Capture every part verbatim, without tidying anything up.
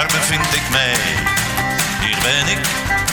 waar bevind ik mij? Hier ben ik,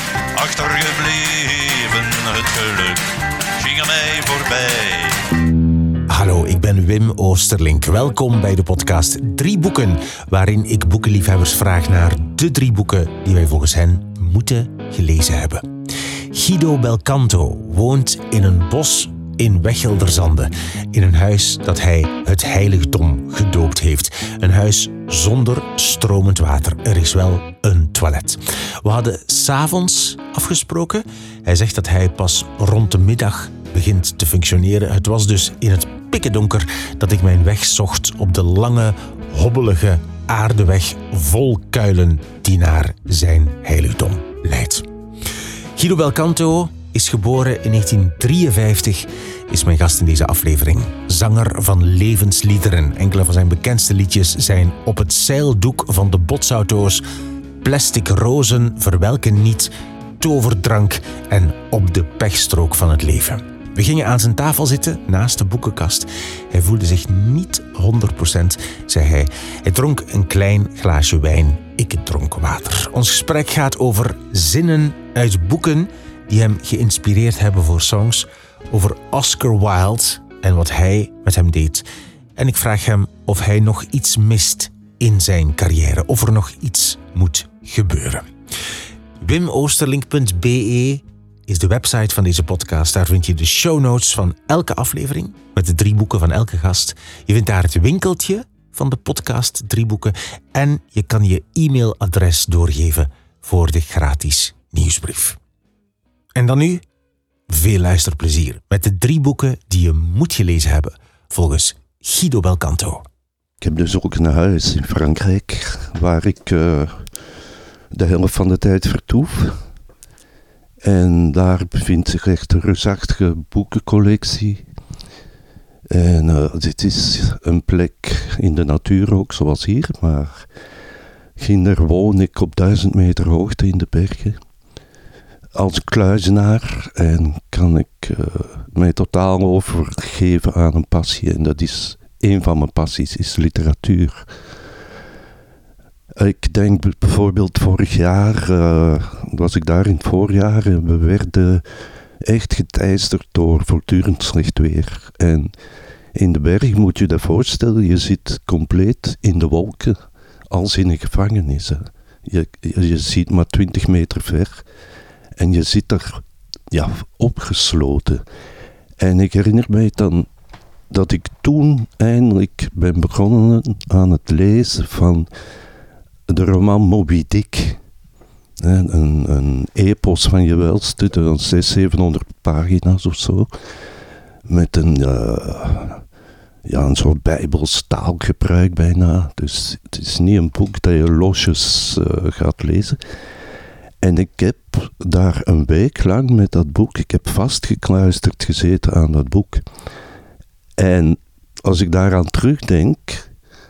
achtergebleven, het geluk ging aan mij voorbij. Hallo, ik ben Wim Oosterlink. Welkom bij de podcast Drie Boeken, waarin ik boekenliefhebbers vraag naar de drie boeken die wij volgens hen moeten gelezen hebben. Guido Belcanto woont in een bos in Weggelderzande, in een huis dat hij het heiligdom gedoopt heeft. Een huis zonder stromend water. Er is wel een toilet. We hadden 's avonds afgesproken. Hij zegt dat hij pas rond de middag begint te functioneren. Het was dus in het pikkendonker dat ik mijn weg zocht op de lange, hobbelige aardeweg vol kuilen die naar zijn heiligdom leidt. Guido Belcanto is geboren in negentien drieënvijftig, is mijn gast in deze aflevering. Zanger van levensliederen. Enkele van zijn bekendste liedjes zijn Op het zeildoek van de botsauto's, Plastic rozen verwelken niet, Toverdrank en Op de pechstrook van het leven. We gingen aan zijn tafel zitten, naast de boekenkast. Hij voelde zich niet honderd procent, zei hij. Hij dronk een klein glaasje wijn. Ik dronk water. Ons gesprek gaat over zinnen uit boeken die hem geïnspireerd hebben voor songs, over Oscar Wilde en wat hij met hem deed. En ik vraag hem of hij nog iets mist in zijn carrière, of er nog iets moet gebeuren. wim oosterlink punt b e is de website van deze podcast. Daar vind je de show notes van elke aflevering met de drie boeken van elke gast. Je vindt daar het winkeltje van de podcast Drie Boeken en je kan je e-mailadres doorgeven voor de gratis nieuwsbrief. En dan nu veel luisterplezier met de drie boeken die je moet gelezen hebben volgens Guido Belcanto. Ik heb dus ook een huis in Frankrijk waar ik uh, de helft van de tijd vertoef. En daar bevindt zich echt een reusachtige boekencollectie. En uh, dit is een plek in de natuur ook, zoals hier, maar ginder woon ik op duizend meter hoogte in de bergen. Als kluizenaar en kan ik uh, mij totaal overgeven aan een passie. En dat is, een van mijn passies is literatuur. Ik denk bijvoorbeeld vorig jaar, uh, was ik daar in het voorjaar en we werden echt geteisterd door voortdurend slecht weer. En in de berg moet je je dat voorstellen, je zit compleet in de wolken, als in een gevangenis. Hè. Je, je, je ziet maar twintig meter ver en je zit er ja, opgesloten. En ik herinner mij dan dat ik toen eindelijk ben begonnen aan het lezen van de roman Moby Dick. Een, een epos van je welste, zeshonderd, zevenhonderd pagina's of zo. Met een, uh, ja, een soort bijbels taalgebruik bijna. Dus het is niet een boek dat je losjes uh, gaat lezen. En ik heb daar een week lang met dat boek, ik heb vastgekluisterd gezeten aan dat boek. En als ik daaraan terugdenk,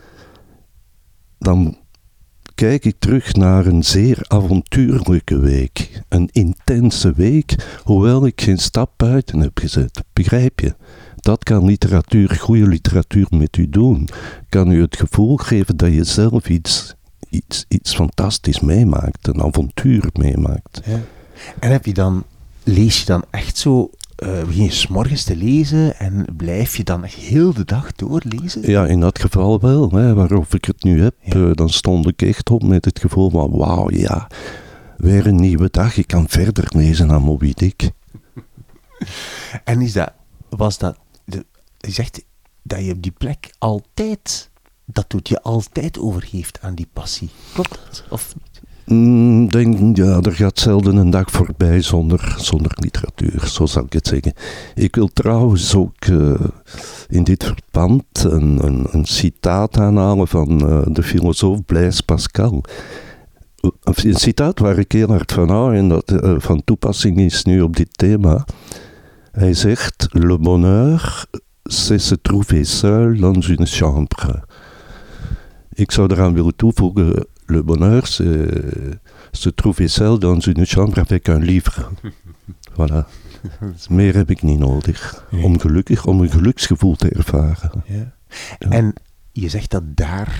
dan kijk ik terug naar een zeer avontuurlijke week. Een intense week, hoewel ik geen stap buiten heb gezet. Begrijp je? Dat kan literatuur, goede literatuur met u doen. Kan u het gevoel geven dat je zelf iets, iets, iets fantastisch meemaakt. Een avontuur meemaakt. Ja. En heb je dan, lees je dan echt zo, uh, begin je 's morgens te lezen en blijf je dan echt heel de dag doorlezen? Ja, in dat geval wel. Hè, waarover ik het nu heb, ja. uh, dan stond ik echt op met het gevoel van wauw, ja, weer een nieuwe dag. Ik kan verder lezen aan Moby Dick. En is dat, was dat, de, je zegt dat je op die plek altijd, dat doet je altijd overgeeft aan die passie. Klopt dat? Of niet? Mm, denk, ja, er gaat zelden een dag voorbij zonder, zonder literatuur, zo zal ik het zeggen. Ik wil trouwens ook uh, in dit verband een, een, een citaat aanhalen van uh, de filosoof Blaise Pascal. Een citaat waar ik heel hard van hou en dat uh, van toepassing is nu op dit thema. Hij zegt, le bonheur, c'est se trouver seul dans une chambre. Ik zou eraan willen toevoegen, le bonheur, c'est se trouver seul dans une chambre avec un livre. Voilà. Meer heb ik niet nodig. Nee. Om gelukkig, om een geluksgevoel te ervaren. Ja. Ja. En je zegt dat daar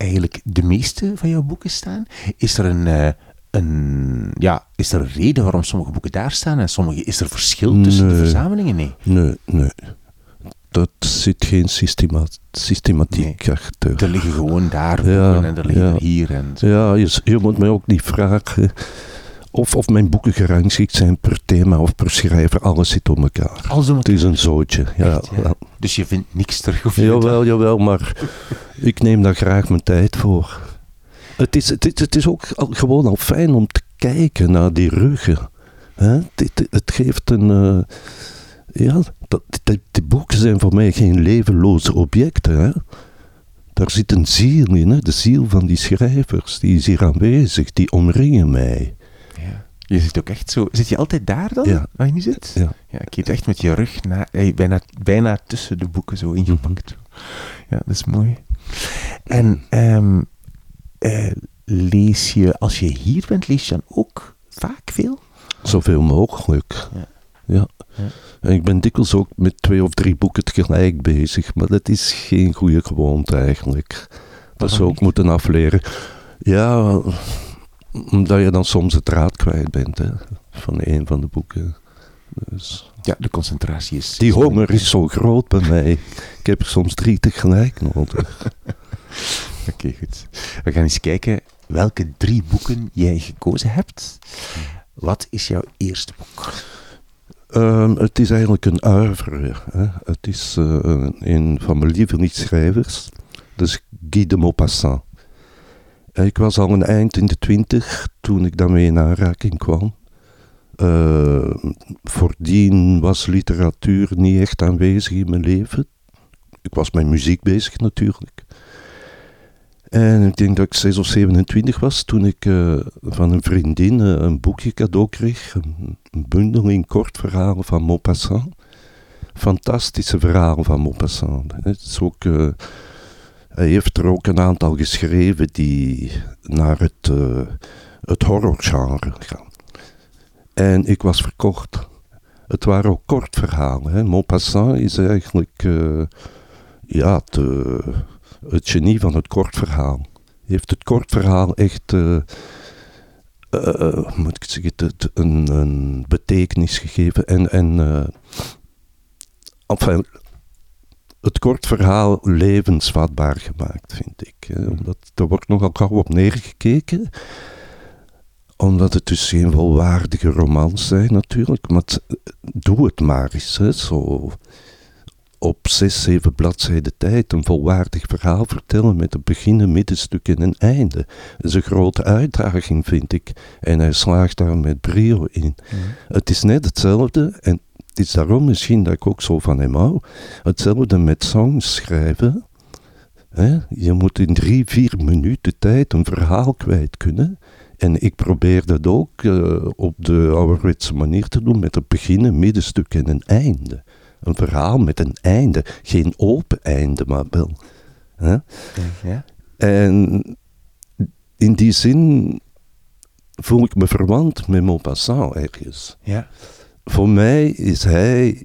eigenlijk de meeste van jouw boeken staan. Is er een, uh, een, ja, is er een reden waarom sommige boeken daar staan en sommige... Is er verschil tussen nee. de verzamelingen? Nee. Nee, nee. Dat zit geen systema- systematiek nee. achter. Er liggen gewoon daar boeken ja, en er liggen ja. er hier. En zo. Ja, je, je moet mij ook niet vragen of, of mijn boeken gerangschikt zijn per thema of per schrijver. Alles zit om elkaar. Alles om elkaar. Het is een zootje. Ja, Echt, ja. ja. Dus je vindt niks terug? Of je jawel, jawel, maar ik neem daar graag mijn tijd voor. Het is, het is, het is ook al, gewoon al fijn om te kijken naar die ruggen. Hè? Het, het geeft een... Uh, ja, dat, die, die boeken zijn voor mij geen levenloze objecten. Hè? Daar zit een ziel in, hè? De ziel van die schrijvers. Die is hier aanwezig, die omringen mij. Ja. Je zit ook echt zo... Zit je altijd daar dan, ja. waar je nu zit? Ja. Ja, ik zit echt met je rug na, eh, bijna, bijna tussen de boeken zo ingepakt. Ja, dat is mooi. En um, uh, lees je, als je hier bent, lees je dan ook vaak veel? Zoveel mogelijk. Ja. Ja. Ja. En ik ben dikwijls ook met twee of drie boeken tegelijk bezig, maar dat is geen goede gewoonte eigenlijk. Dat zou ik moeten afleren. Ja, omdat je dan soms het draad kwijt bent, hè, van een van de boeken. Dus. Ja, de concentratie is... Die honger is zo groot bij mij. Ik heb er soms drie tegelijk nodig. Oké, okay, goed. We gaan eens kijken welke drie boeken jij gekozen hebt. Wat is jouw eerste boek? Um, het is eigenlijk een oeuvre. Hè. Het is uh, een van mijn lievelingsschrijvers. Dus Guy de Maupassant. Ik was al een eind in de twintig toen ik daarmee in aanraking kwam. Uh, voordien was literatuur niet echt aanwezig in mijn leven. Ik was met muziek bezig natuurlijk. En ik denk dat ik zes of zevenentwintig was toen ik uh, van een vriendin uh, een boekje cadeau kreeg. Een, een bundel in kort verhalen van Maupassant. Fantastische verhalen van Maupassant. Het is ook, uh, hij heeft er ook een aantal geschreven die naar het, uh, het horrorgenre gaan. En ik was verkocht. Het waren ook kort verhalen. Hè. Maupassant is eigenlijk uh, ja, te... het genie van het kort verhaal. Hij heeft het kort verhaal echt, uh, uh, moet ik zeggen, het, een, een betekenis gegeven. En, en uh, enfin, het kort verhaal levensvatbaar gemaakt, vind ik. Hè. Omdat, er wordt nogal gauw op neergekeken. Omdat het dus geen volwaardige romans zijn natuurlijk. Maar het, doe het maar eens, hè, zo... op zes, zeven bladzijden tijd een volwaardig verhaal vertellen met een begin, een middenstuk en een einde. Dat is een grote uitdaging, vind ik. En hij slaagt daar met brio in. Mm. Het is net hetzelfde, en het is daarom misschien dat ik ook zo van hem hou, hetzelfde met songs schrijven. He? Je moet in drie, vier minuten tijd een verhaal kwijt kunnen. En ik probeer dat ook uh, op de ouderwetse manier te doen, met een begin, een middenstuk en een einde. Een verhaal met een einde. Geen open einde, maar wel. Hè? Ja. En in die zin voel ik me verwant met Maupassant ergens. Ja. Voor mij is hij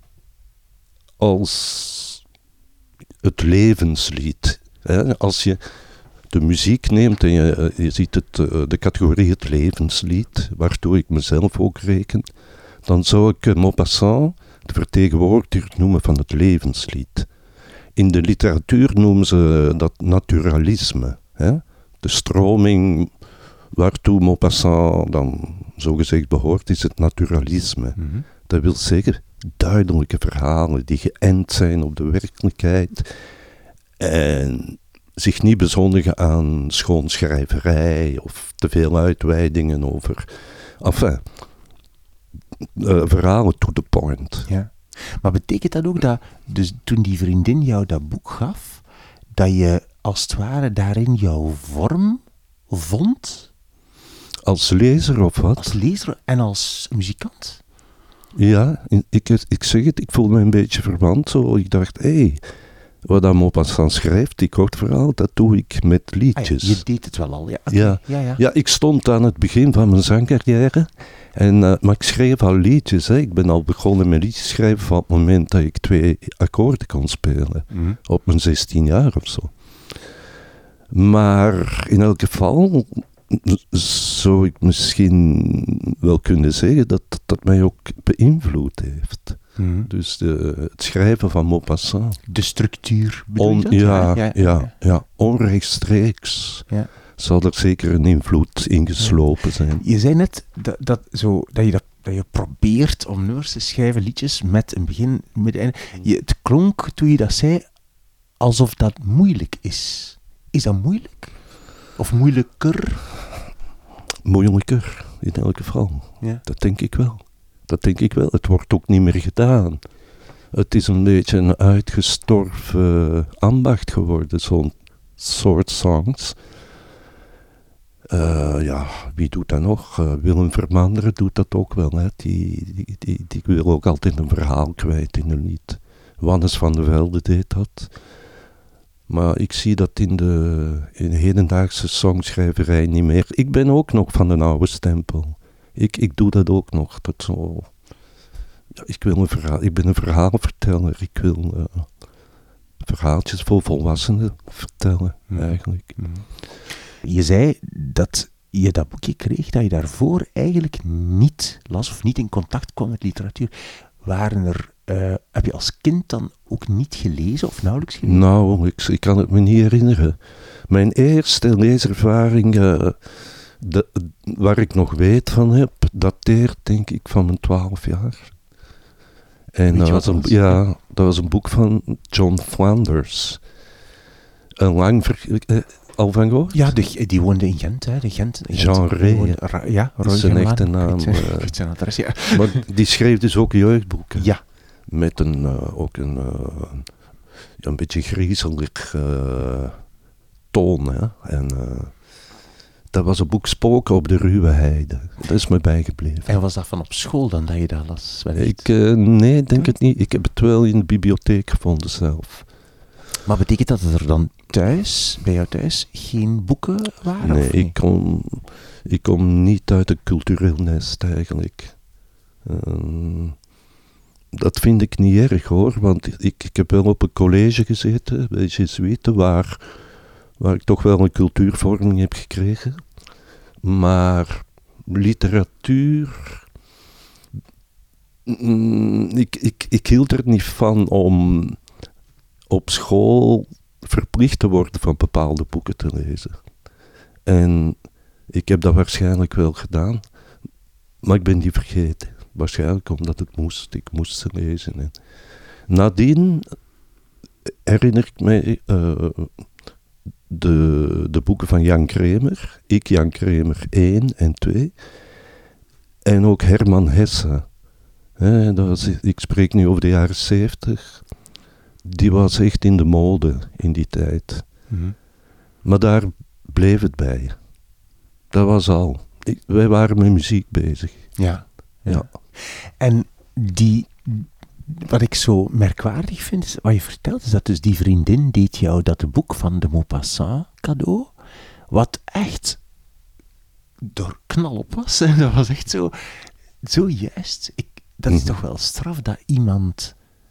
als het levenslied. Hè? Als je de muziek neemt en je, je ziet het, de categorie het levenslied, waartoe ik mezelf ook reken, dan zou ik Maupassant de vertegenwoordiger noemen van het levenslied. In de literatuur noemen ze dat naturalisme. Hè? De stroming waartoe Maupassant dan zogezegd behoort, is het naturalisme. Mm-hmm. Dat wil zeggen duidelijke verhalen die geënt zijn op de werkelijkheid en zich niet bezondigen aan schoonschrijverij of te veel uitweidingen over... Enfin, Uh, verhalen to the point. Ja. Maar betekent dat ook dat, dus toen die vriendin jou dat boek gaf, dat je als het ware daarin jouw vorm vond? Als lezer of wat? Als lezer en als muzikant? Ja, ik, ik zeg het, ik voel me een beetje verwant zo. Ik dacht, hé, hey, wat dat Maupassant schrijft, die kort verhaal, dat doe ik met liedjes. Ah ja, je deed het wel al, ja. Okay. Ja. Ja, ja. ja, ik stond aan het begin van mijn zangcarrière. En, uh, maar ik schreef al liedjes. Hè. Ik ben al begonnen met liedjes schrijven van het moment dat ik twee akkoorden kon spelen. Mm-hmm. Op mijn zestien jaar of zo. Maar in elk geval zou ik misschien wel kunnen zeggen dat dat mij ook beïnvloed heeft. Mm-hmm. Dus de, het schrijven van Maupassant. De structuur bedoel je On, dat? Ja, ja, ja, ja, ja. ja, onrechtstreeks ja. Zal er zeker een invloed in geslopen zijn. Je zei net dat, dat, zo, dat, je, dat, dat je probeert om nummers te schrijven, liedjes, met een begin, met een einde. Je, het klonk toen je dat zei alsof dat moeilijk is. Is dat moeilijk? Of moeilijker? Moeilijker, in elk geval. Ja. Dat denk ik wel. Dat denk ik wel. Het wordt ook niet meer gedaan. Het is een beetje een uitgestorven ambacht geworden, zo'n soort songs. Uh, ja, wie doet dat nog? Uh, Willem Vermanderen doet dat ook wel. Hè? Die, die, die, die wil ook altijd een verhaal kwijt in een lied. Wannes van der Velde deed dat. Maar ik zie dat in de, in de hedendaagse songschrijverij niet meer. Ik ben ook nog van de oude stempel. Ik, ik doe dat ook nog. Dat zo, ja, ik, wil een verhaal, ik ben een verhaalverteller. Ik wil uh, verhaaltjes voor volwassenen vertellen, mm. eigenlijk. Mm. Je zei dat je dat boekje kreeg, dat je daarvoor eigenlijk niet las of niet in contact kwam met literatuur. Waren er, uh, heb je als kind dan ook niet gelezen of nauwelijks gelezen? Nou, ik, ik kan het me niet herinneren. Mijn eerste leeservaring, uh, de, waar ik nog weet van heb, dateert denk ik van mijn twaalf jaar. En dat was, een, ja, dat was een boek van John Flanders. Een lang... Ver, uh, Al van gehoord? Ja, de, die woonde in Gent, hè. De Gent, Gent Jean Rey. Ja, dat is zijn echte naam. Ik uh, zijn adres, ja. Maar die schreef dus ook jeugdboeken. Ja. Met een, uh, ook een, uh, een beetje griezelig uh, toon. Hè. En uh, dat was een boek Spoken op de Ruwe Heide. Dat is me bijgebleven. En was dat van op school dan, dat je dat las? Ik, uh, nee, ik denk hm? het niet. Ik heb het wel in de bibliotheek gevonden zelf. Maar betekent dat dat er dan thuis, bij jou thuis, geen boeken waren? Nee, of niet? Ik, kom, ik kom niet uit een cultureel nest eigenlijk. Um, dat vind ik niet erg hoor, want ik, ik heb wel op een college gezeten bij Jesuiten, waar, waar ik toch wel een cultuurvorming heb gekregen. Maar literatuur... Mm, ik, ik, ik hield er niet van om op school verplicht te worden van bepaalde boeken te lezen. En ik heb dat waarschijnlijk wel gedaan, maar ik ben die vergeten. Waarschijnlijk omdat het moest, ik moest ze lezen. En nadien herinner ik mij uh, de, de boeken van Jan Kremer, ik Jan Kremer één en twee, en ook Herman Hesse. He, dat was, ik spreek nu over de jaren zeventig. Die was echt in de mode in die tijd. Mm-hmm. Maar daar bleef het bij. Dat was al. Ik, wij waren met muziek bezig. Ja, ja. ja. En die, wat ik zo merkwaardig vind, is, wat je vertelt, is dat dus die vriendin deed jou dat boek van de Maupassant cadeau, wat echt door knal op was. Dat was echt zo, zo juist. Ik, dat is mm-hmm. toch wel straf dat iemand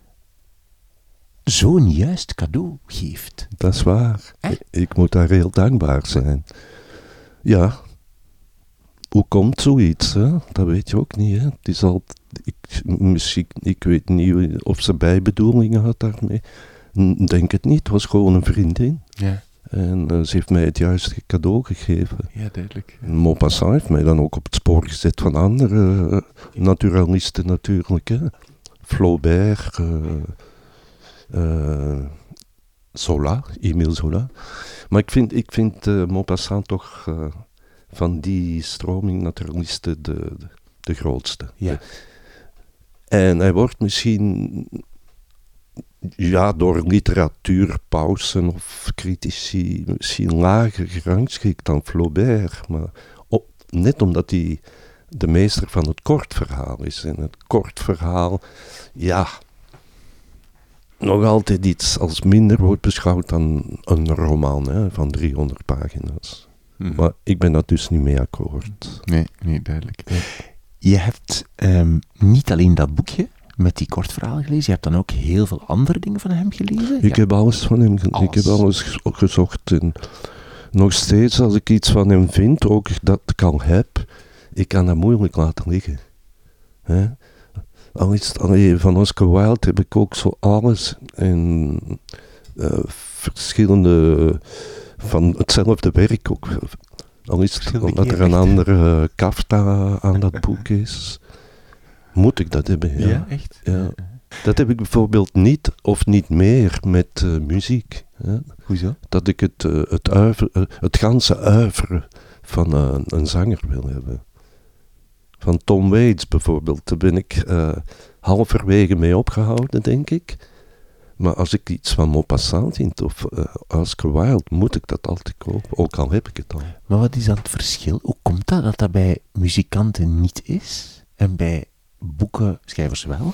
zo'n juist cadeau geeft. Dat is waar. Eh? Ik moet daar heel dankbaar zijn. Ja. Hoe komt zoiets? Hè? Dat weet je ook niet. Hè? Het is al, ik, misschien, ik weet niet of ze bijbedoelingen had daarmee. Denk het niet. Het was gewoon een vriendin. Ja. En uh, ze heeft mij het juiste cadeau gegeven. Ja, duidelijk. Ja. Maupassant heeft mij dan ook op het spoor gezet van andere uh, naturalisten natuurlijk. Hè? Flaubert... Uh, Uh, Zola, Émile Zola. Maar ik vind, ik vind uh, Maupassant toch uh, van die stroming naturalisten de, de, de grootste. Ja. En hij wordt misschien ja, door literatuurpausen of critici misschien lager gerangschikt dan Flaubert. Maar op, net omdat hij de meester van het kort verhaal is. En het kort verhaal, ja... nog altijd iets als minder wordt beschouwd dan een roman hè, van driehonderd pagina's. Hmm. Maar ik ben dat dus niet mee akkoord. Nee, nee, duidelijk. Ja. Je hebt um, niet alleen dat boekje met die kortverhalen gelezen, je hebt dan ook heel veel andere dingen van hem gelezen? Ik ja. heb alles van hem gelezen. Alles. Ik heb alles gezocht. En nog steeds als ik iets van hem vind, ook dat ik al heb, ik kan dat moeilijk laten liggen. Hè? Al is het, allee, van Oscar Wilde heb ik ook zo alles en uh, verschillende van hetzelfde werk ook. Al is het omdat er een andere uh, kafta aan dat boek is, moet ik dat hebben. Ja, ja echt? Ja. Dat heb ik bijvoorbeeld niet of niet meer met uh, muziek. Hè? Hoezo? Dat ik het, uh, het, uiver, uh, het ganse uiveren van uh, een zanger wil hebben. Van Tom Waits bijvoorbeeld, daar ben ik uh, halverwege mee opgehouden, denk ik. Maar als ik iets van Maupassant vind of uh, Oscar Wilde, moet ik dat altijd kopen, ook al heb ik het al. Maar wat is dan het verschil? Hoe komt dat dat dat bij muzikanten niet is en bij boekenschrijvers wel?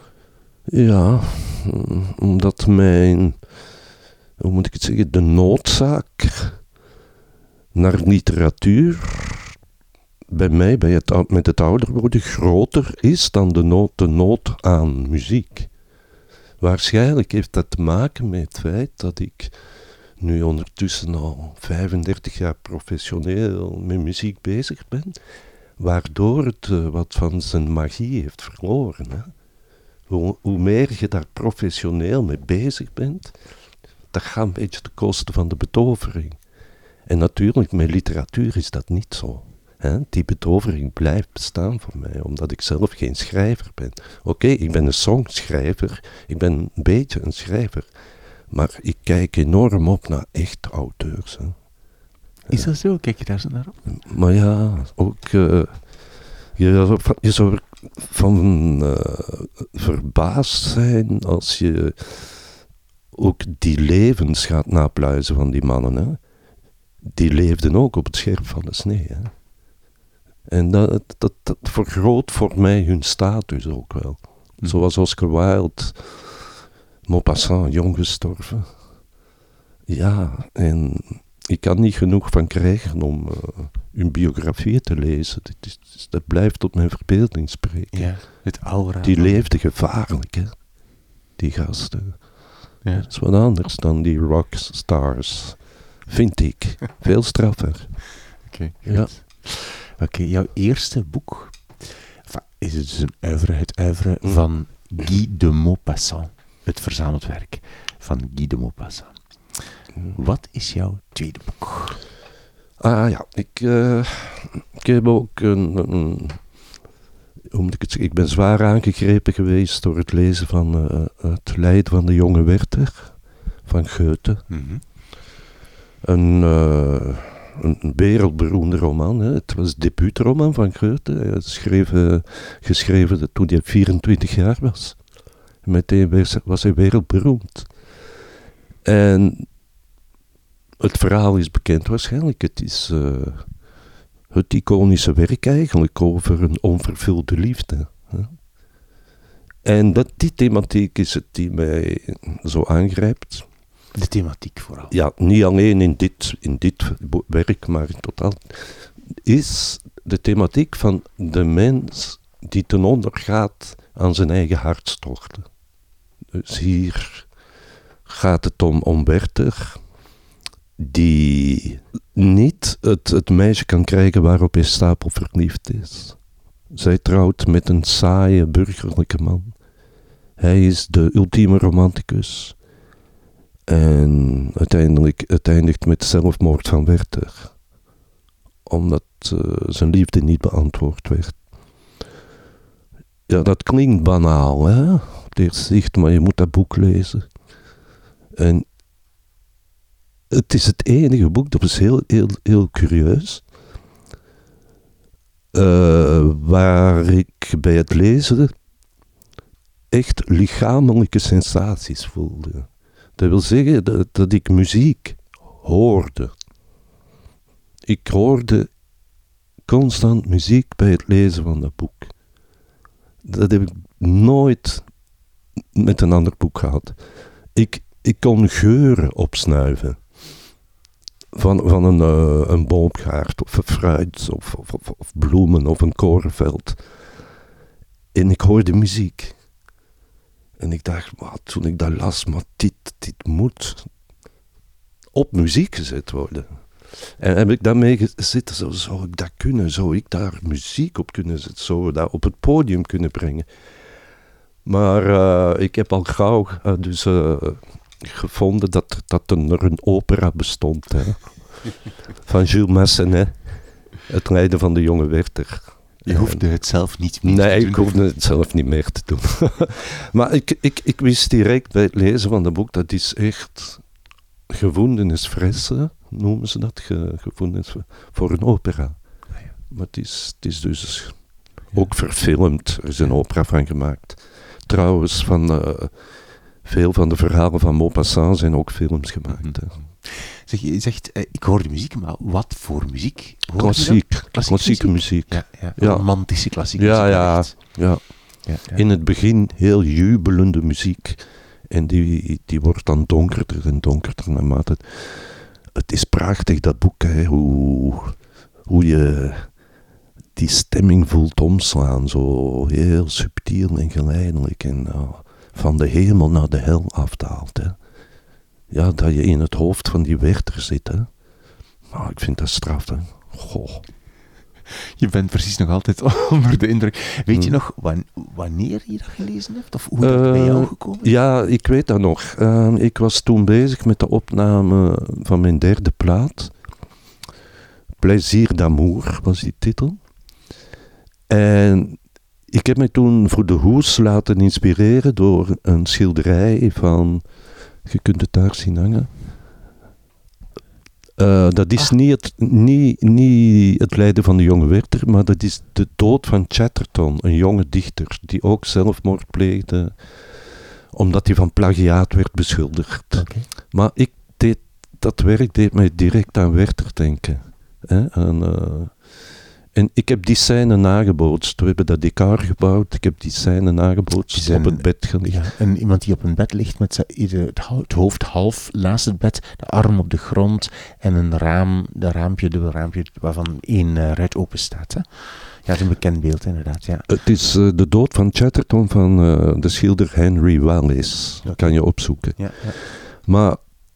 Ja, omdat mijn, hoe moet ik het zeggen, de noodzaak naar literatuur bij mij, bij het, met het ouder worden, groter is dan de nood, de nood aan muziek. Waarschijnlijk heeft dat te maken met het feit dat ik nu ondertussen al vijfendertig jaar professioneel met muziek bezig ben, waardoor het uh, wat van zijn magie heeft verloren. Hè. Hoe, hoe meer je daar professioneel mee bezig bent, dat gaat een beetje ten koste van de betovering. En natuurlijk, met literatuur is dat niet zo. Hè? Die betovering blijft bestaan voor mij, omdat ik zelf geen schrijver ben. Oké, okay, ik ben een songschrijver, ik ben een beetje een schrijver, maar ik kijk enorm op naar echte auteurs. Hè. Is dat zo? Kijk je daar zo naar op? Maar ja, ook, uh, je, je zou er van uh, verbaasd zijn als je ook die levens gaat napluizen van die mannen. Hè. Die leefden ook op het scherp van de snee. Hè. En dat, dat, dat vergroot voor mij hun status ook wel. Mm. Zoals Oscar Wilde, Maupassant, jong gestorven. Ja, en ik kan niet genoeg van krijgen om uh, hun biografie te lezen. Dat, is, dat blijft tot mijn verbeelding spreken. Ja, het aura. Die leefden gevaarlijk, hè. Die gasten. Ja. Dat is wat anders dan die rockstars, vind ik. Veel straffer. Oké, okay, ja. Oké, okay, jouw eerste boek enfin, is het dus een oeuvre, het oeuvre mm. van Guy de Maupassant. Het verzameld werk van Guy de Maupassant. Mm. Wat is jouw tweede boek? Ah ja, ik, uh, ik heb ook een, een, hoe moet ik het zeggen, ik ben zwaar aangegrepen geweest door het lezen van uh, Het Lijden van de jonge Werther van Goethe. Mm-hmm. Een... Uh, Een wereldberoemde roman. Hè. Het was het debuutroman van Goethe. Hij had geschreven, geschreven toen hij vierentwintig jaar was. En meteen was hij wereldberoemd. En het verhaal is bekend waarschijnlijk. Het is uh, het iconische werk eigenlijk over een onvervulde liefde. Hè. En dat, die thematiek is het die mij zo aangrijpt. De thematiek vooral. Ja, niet alleen in dit, in dit werk, maar in totaal. Is de thematiek van de mens die ten onder gaat aan zijn eigen hartstochten. Dus hier gaat het om, om Werther, die niet het, het meisje kan krijgen waarop hij stapel verliefd is. Zij trouwt met een saaie burgerlijke man. Hij is de ultieme romanticus. En uiteindelijk, het eindigt met zelfmoord van Werther. Omdat uh, zijn liefde niet beantwoord werd. Ja, dat klinkt banaal, hè? Op het eerste zicht, maar je moet dat boek lezen. En het is het enige boek, dat is heel, heel, heel curieus. Uh, waar ik bij het lezen echt lichamelijke sensaties voelde. Dat wil zeggen dat, dat ik muziek hoorde. Ik hoorde constant muziek bij het lezen van dat boek. Dat heb ik nooit met een ander boek gehad. Ik, ik kon geuren opsnuiven. Van, van een, uh, een boomgaard of een fruit of, of, of, of bloemen of een korenveld. En ik hoorde muziek. En ik dacht, wow, toen ik dat las, maar dit, dit moet op muziek gezet worden. En heb ik daarmee gezeten, zo, zou ik dat kunnen? Zou ik daar muziek op kunnen zetten? Zou we dat op het podium kunnen brengen? Maar uh, ik heb al gauw uh, dus, uh, gevonden dat, dat er een opera bestond. Hè? Van Jules Massenet. Het lijden van de jonge Werther. Je hoefde het zelf niet meer nee, te doen. Nee, ik hoefde het zelf niet meer te doen. Maar ik, ik, ik wist direct bij het lezen van het boek, dat is echt gevoelensfresse, noemen ze dat, ge, gevoelens voor een opera. Ah, ja. Maar het is, het is dus ja. ook verfilmd, er is een opera van gemaakt. Trouwens, van uh, veel van de verhalen van Maupassant zijn ook films gemaakt. Mm-hmm. Zeg, je zegt, uh, ik hoor de muziek, maar wat voor muziek? Klassiek, klassieke, klassieke muziek. muziek. Ja, ja. ja. Romantische klassieke ja, muziek. Ja, ja. Ja, ja. In het begin heel jubelende muziek. En die, die wordt dan donkerder en donkerder naarmate. Het, het is prachtig, dat boek, hè, hoe, hoe je die stemming voelt omslaan. Zo heel subtiel en geleidelijk. En uh, van de hemel naar de hel afdaalt. Hè. Ja, dat je in het hoofd van die Werther zit. Hè. Nou, ik vind dat straf. Hè. Goh. Je bent precies nog altijd onder de indruk. Weet je hmm. nog wan- wanneer je dat gelezen hebt? Of hoe dat uh, bij jou gekomen is? Ja, ik weet dat nog. Uh, ik was toen bezig met de opname van mijn derde plaat. Plaisir d'amour was die titel. En ik heb me toen voor de hoes laten inspireren door een schilderij van... Je kunt het daar zien hangen. Uh, dat is ah. niet, het, niet, niet het lijden van de jonge Werther, maar dat is de dood van Chatterton, een jonge dichter, die ook zelfmoord pleegde, omdat hij van plagiaat werd beschuldigd. Okay. Maar ik deed, dat werk deed mij direct aan Werther denken. Hè? En, uh, en ik heb die scène nagebootst. We hebben dat decor gebouwd, ik heb die scène nagebootst, op het bed gelegd. Ja, en iemand die op een bed ligt met het hoofd half naast het bed, de arm op de grond en een raam, de raampje, dubbel raampje, waarvan één uh, ruit open staat. Hè? Ja, dat is een bekend beeld inderdaad. Ja. Het is uh, de dood van Chatterton van uh, de schilder Henry Wallace. Okay. Kan je opzoeken. Ja, ja. Maar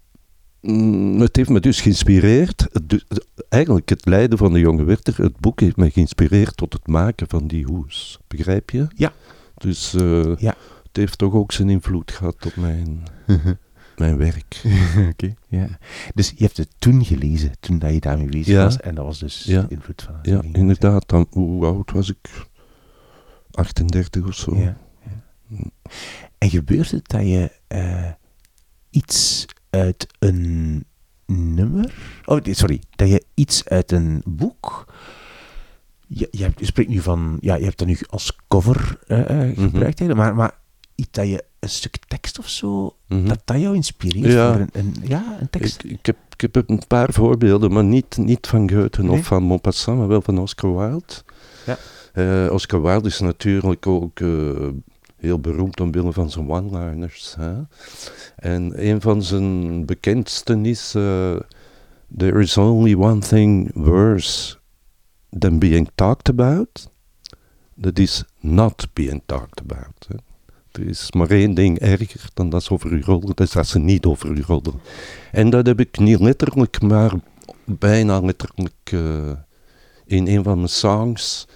mm, het heeft me dus geïnspireerd. Het, eigenlijk het lijden van de jonge Werther, het boek heeft me geïnspireerd tot het maken van die hoes. Begrijp je? Ja. Dus uh, ja. het heeft toch ook zijn invloed gehad op mijn, mijn werk. Oké. Okay, ja. Dus je hebt het toen gelezen, toen dat je daarmee bezig ja. was. En dat was dus ja. de invloed van het Ja, leven. Inderdaad. Dan, hoe oud was ik? achtendertig of zo. Ja. Ja. En gebeurt het dat je uh, iets uit een nummer... Oh, sorry. Dat je iets uit een boek... Je, je, hebt, je spreekt nu van... Ja, je hebt dat nu als cover uh, uh, gebruikt, mm-hmm. maar, maar iets dat je... Een stuk tekst of zo, mm-hmm. dat dat jou inspireert ja. voor een, een, ja, een tekst? Ik, ik, heb, ik heb een paar voorbeelden, maar niet, niet van Goethe nee? of van Maupassant, maar wel van Oscar Wilde. Ja. Uh, Oscar Wilde is natuurlijk ook uh, heel beroemd omwille van zijn one-liners. Hè? En een van zijn bekendsten is... Uh, There is only one thing worse than being talked about. Dat is not being talked about. Hè? Er is maar één ding erger dan dat ze over u rollen, dat is dat ze niet over u rollen. En dat heb ik niet letterlijk, maar bijna letterlijk uh, in een van mijn songs,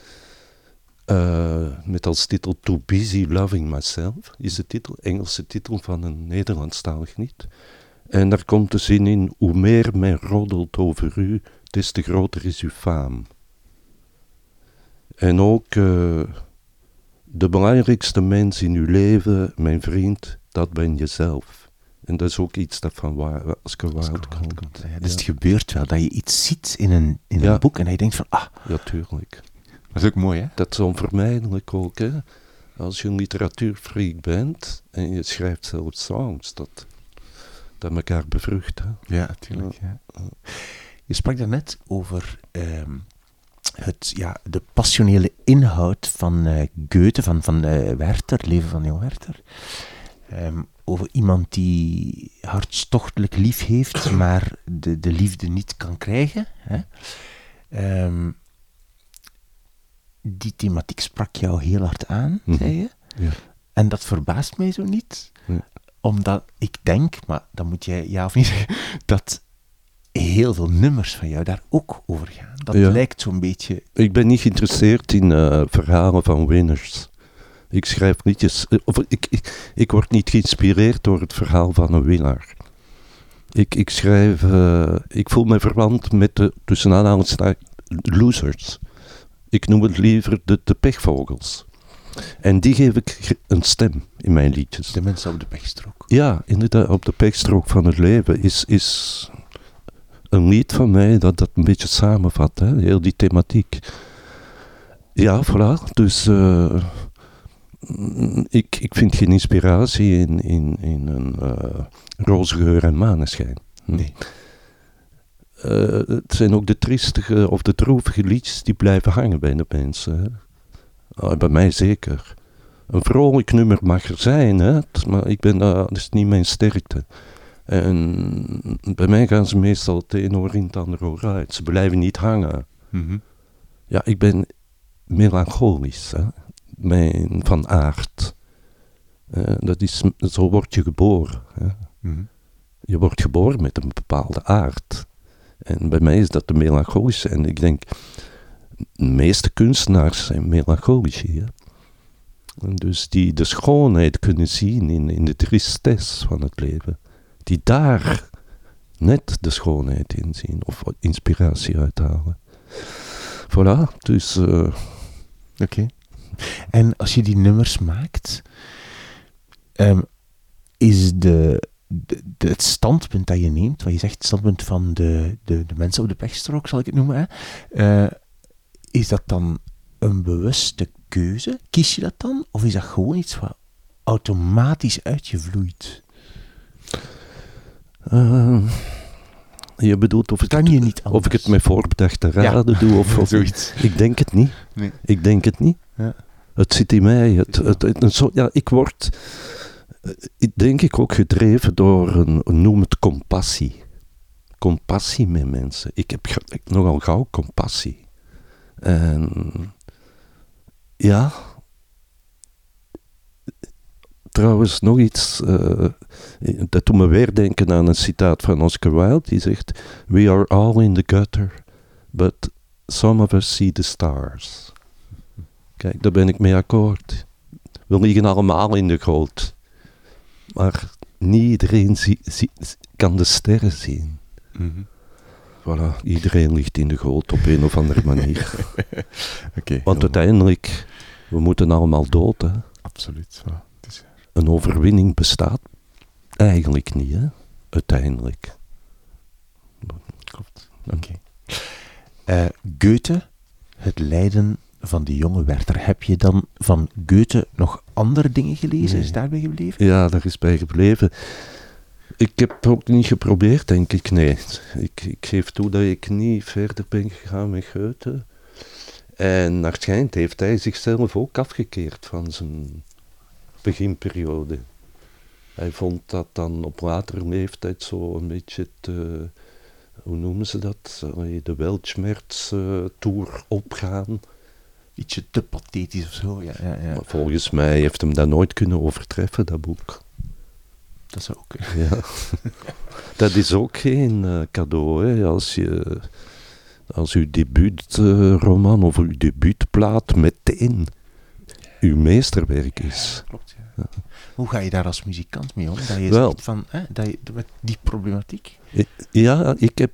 uh, met als titel Too Busy Loving Myself, is de titel, Engelse titel van een Nederlandstalig niet. En daar komt de zin in, hoe meer men roddelt over u, des te groter is uw faam. En ook... Uh, De belangrijkste mens in uw leven, mijn vriend, dat ben jezelf. En dat is ook iets dat van waar, Oscar Wilde komt. komt. Ja, dus het gebeurt wel, dat je iets ziet in een, in ja. een boek en dat je denkt van, ah. Ja, tuurlijk. Dat is ook mooi, hè? Dat is onvermijdelijk ook, hè. Als je een literatuurfreak bent en je schrijft zelf songs, dat, dat elkaar bevrucht, hè. Ja, natuurlijk. Ja. Ja. Je sprak daarnet over... Um, Het, ja, de passionele inhoud van uh, Goethe, van, van uh, Werther, leven van Jan Werther. Um, over iemand die hartstochtelijk lief heeft, maar de, de liefde niet kan krijgen. Hè? Um, die thematiek sprak jou heel hard aan, mm-hmm. zei je. Ja. En dat verbaast mij zo niet. Ja. Omdat ik denk, maar dan moet jij ja of niet zeggen, dat heel veel nummers van jou daar ook over gaan. Dat Ja. lijkt zo'n beetje... Ik ben niet geïnteresseerd in uh, verhalen van winners. Ik schrijf liedjes... Of ik, ik, ik word niet geïnspireerd door het verhaal van een winnaar. Ik, ik schrijf... Uh, ik voel me verwant met de, tussen aanhalingstekens, losers. Ik noem het liever de, de pechvogels. En die geef ik een stem in mijn liedjes. De mensen op de pechstrook. Ja, inderdaad, op de pechstrook van het leven is, is een lied van mij dat dat een beetje samenvat, hè? Heel die thematiek. Ja, voilà. Dus uh, ik, ik vind geen inspiratie in, in, in een uh, roze geur en maneschijn. Hm. Nee. Uh, het zijn ook de triestige of de droevige liedjes die blijven hangen bij de mensen. Hè? Uh, bij mij zeker. Een vrolijk nummer mag er zijn, hè? Maar ik ben, uh, dat is niet mijn sterkte. En bij mij gaan ze meestal het een oor in het andere oor uit. Ze blijven niet hangen. Mm-hmm. Ja, ik ben melancholisch, hè? Mijn, van aard. Uh, dat is, zo word je geboren. Hè? Mm-hmm. Je wordt geboren met een bepaalde aard. En bij mij is dat de melancholische. En ik denk, de meeste kunstenaars zijn melancholici. Hè? En dus die de schoonheid kunnen zien in, in de tristesse van het leven. Die daar net de schoonheid in zien. Of inspiratie uithalen. Voilà, dus... Uh, Oké. Okay. En als je die nummers maakt... Um, is de... De, de, het standpunt dat je neemt, wat je zegt, het standpunt van de, de, de mensen op de pechstrook, zal ik het noemen, hè? Uh, is dat dan een bewuste keuze? Kies je dat dan? Of is dat gewoon iets wat automatisch uit je vloeit? Uh, je bedoelt of ik, kan je niet of ik het met voorbedachte raden ja. doe? Of, of zoiets. Ik denk het niet. Nee. Ik denk het niet. Ja. Het zit in mij. Het, het, het, het, zo, ja, ik word... denk ik ook gedreven door een, noem het compassie. Compassie met mensen. Ik heb ik, nogal gauw compassie. En ja, trouwens nog iets, uh, dat doet me weer denken aan een citaat van Oscar Wilde, die zegt, we are all in the gutter, but some of us see the stars. Kijk, daar ben ik mee akkoord. We liggen allemaal in de goot. Maar niet iedereen zie, zie, kan de sterren zien. Mm-hmm. Voilà, iedereen ligt in de goot op een of andere manier. Okay, Want uiteindelijk, we moeten allemaal dood, hè. Absoluut. Ja, het is... Een overwinning bestaat eigenlijk niet, hè. Uiteindelijk. Klopt. Oké. Okay. Uh, Goethe, het lijden van de jonge Werther. Heb je dan van Goethe nog andere dingen gelezen? Nee. Is daarbij gebleven? Ja, daar is bij gebleven. Ik heb ook niet geprobeerd, denk ik, nee. Ik, ik geef toe dat ik niet verder ben gegaan met Goethe. En naar het schijnt heeft hij zichzelf ook afgekeerd van zijn beginperiode. Hij vond dat dan op latere leeftijd zo een beetje te... Hoe noemen ze dat? De Weltschmerz-tour opgaan. Ietsje te pathetisch of zo, ja. ja, ja. Maar volgens mij heeft hem dat nooit kunnen overtreffen, dat boek. Dat zou ook... Ja. Dat is ook geen uh, cadeau, hè. Als je... Als uw debuutroman uh, of uw debuutplaat meteen uw meesterwerk is. Ja, klopt, ja. Ja. Hoe ga je daar als muzikant mee om? Dat je Wel, zegt van, hè, dat je, met die problematiek? Ja, ik heb...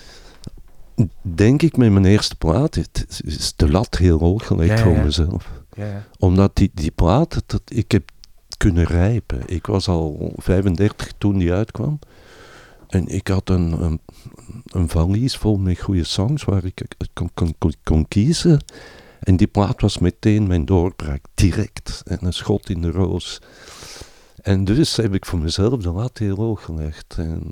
Denk ik met mijn eerste plaat, het is de lat heel hoog gelegd ja, ja, ja. voor mezelf. Ja, ja. Omdat die, die plaat, dat, ik heb kunnen rijpen. Ik was al vijfendertig toen die uitkwam. En ik had een, een, een valies vol met goede songs waar ik kon, kon, kon, kon kiezen. En die plaat was meteen mijn doorbraak, direct. En een schot in de roos. En dus heb ik voor mezelf de lat heel hoog gelegd. En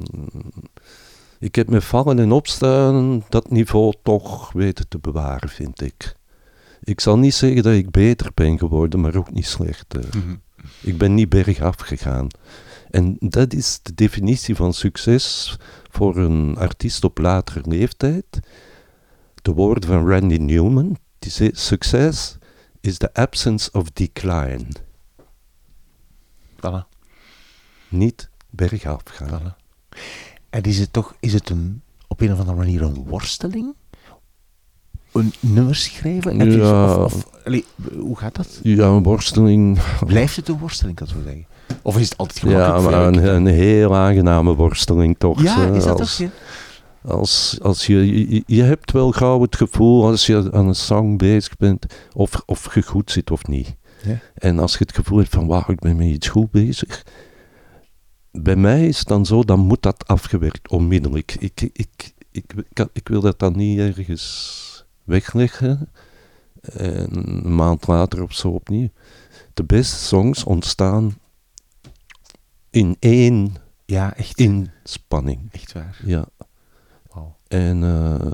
ik heb met vallen en opstaan dat niveau toch weten te bewaren, vind ik. Ik zal niet zeggen dat ik beter ben geworden, maar ook niet slechter. Mm-hmm. Ik ben niet bergaf gegaan. En dat is de definitie van succes voor een artiest op latere leeftijd. De woorden van Randy Newman, die zegt, succes is the absence of decline. Voilà. Niet bergaf gaan. Voilà. En is het toch, is het een, op een of andere manier een worsteling? Een nummer schrijven? Heb je, Ja. of, of, allee, hoe gaat dat? Ja, een worsteling. Blijft het een worsteling, kan ik zo zeggen? Of is het altijd Ja, gemakkelijk voor maar jou? een, een heel aangename worsteling toch. Ja, hè, is dat als, toch? Ja? Als, als je, je, je hebt wel gauw het gevoel als je aan een song bezig bent, of, of je goed zit of niet. Ja. En als je het gevoel hebt van, wauw, ik ben met iets goed bezig. Bij mij is het dan zo, dan moet dat afgewerkt, onmiddellijk. Ik, ik, ik, ik, ik, ik wil dat dan niet ergens wegleggen. En een maand later of zo opnieuw. De beste songs ontstaan in één Ja, echt. inspanning. Echt waar. Ja. Wauw. En uh,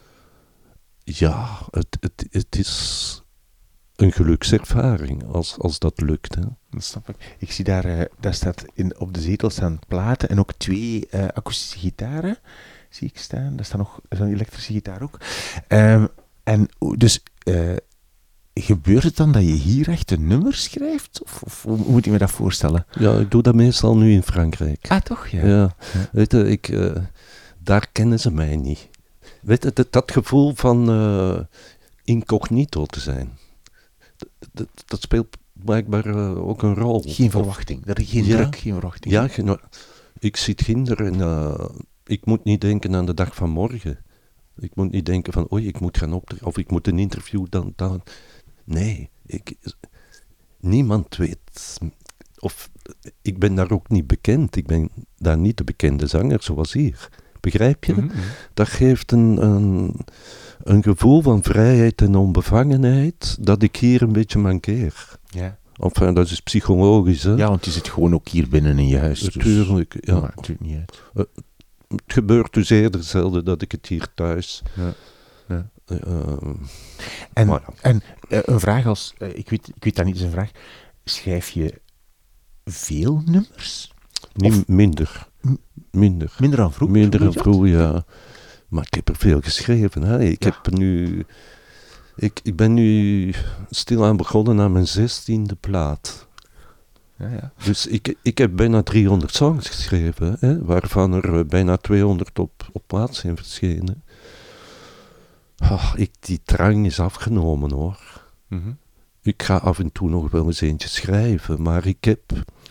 ja, het, het, het is een gelukservaring als, als dat lukt. Hè. Dat snap ik. Ik zie daar, uh, daar staat in, op de zetel staan platen en ook twee uh, akoestische gitaren, zie ik staan. Daar staat nog zo'n elektrische gitaar ook. Um, en dus, uh, gebeurt het dan dat je hier echt een nummer schrijft? Of, of hoe moet je me dat voorstellen? Ja, ik doe dat meestal nu in Frankrijk. Ah, toch? Ja. Ja. Ja. Weet je, ik, uh, daar kennen ze mij niet. Weet je, dat, dat gevoel van uh, incognito te zijn. Dat, dat, dat speelt blijkbaar uh, ook een rol. Geen verwachting. Er is geen Ja. druk, geen verwachting. Ja, geen, ik zit ginder en uh, ik moet niet denken aan de dag van morgen. Ik moet niet denken van, oei, ik moet gaan optreden, of ik moet een interview dan... dan. Nee, ik, niemand weet, of ik ben daar ook niet bekend. Ik ben daar niet de bekende zanger, zoals hier. Begrijp je? Mm-hmm. Dat geeft een, een, een gevoel van vrijheid en onbevangenheid dat ik hier een beetje mankeer. Ja. Enfin, dat is psychologisch, hè? Ja, want je zit gewoon ook hier binnen in je huis. Dus Natuurlijk, ja. Maar het doet niet uit. Uh, het gebeurt dus eerder zelden dat ik het hier thuis... Ja. Ja. Uh, En, maar ja. en uh, een vraag als... Uh, ik, weet, ik weet dat niet, is een vraag. Schrijf je veel nummers? Niet Of minder. m- Minder. Minder dan vroeger? Minder dan Hoe doe je dat? vroeger, ja. Maar ik heb er veel geschreven. Hè. Ik, Ja. heb nu, ik, ik ben nu stilaan begonnen aan mijn zestiende plaat. Ja, ja. Dus ik, ik heb bijna driehonderd songs geschreven, hè, waarvan er uh, bijna tweehonderd op, op plaat zijn verschenen. Oh, ik, die drang is afgenomen, hoor. Mm-hmm. Ik ga af en toe nog wel eens eentje schrijven, maar ik heb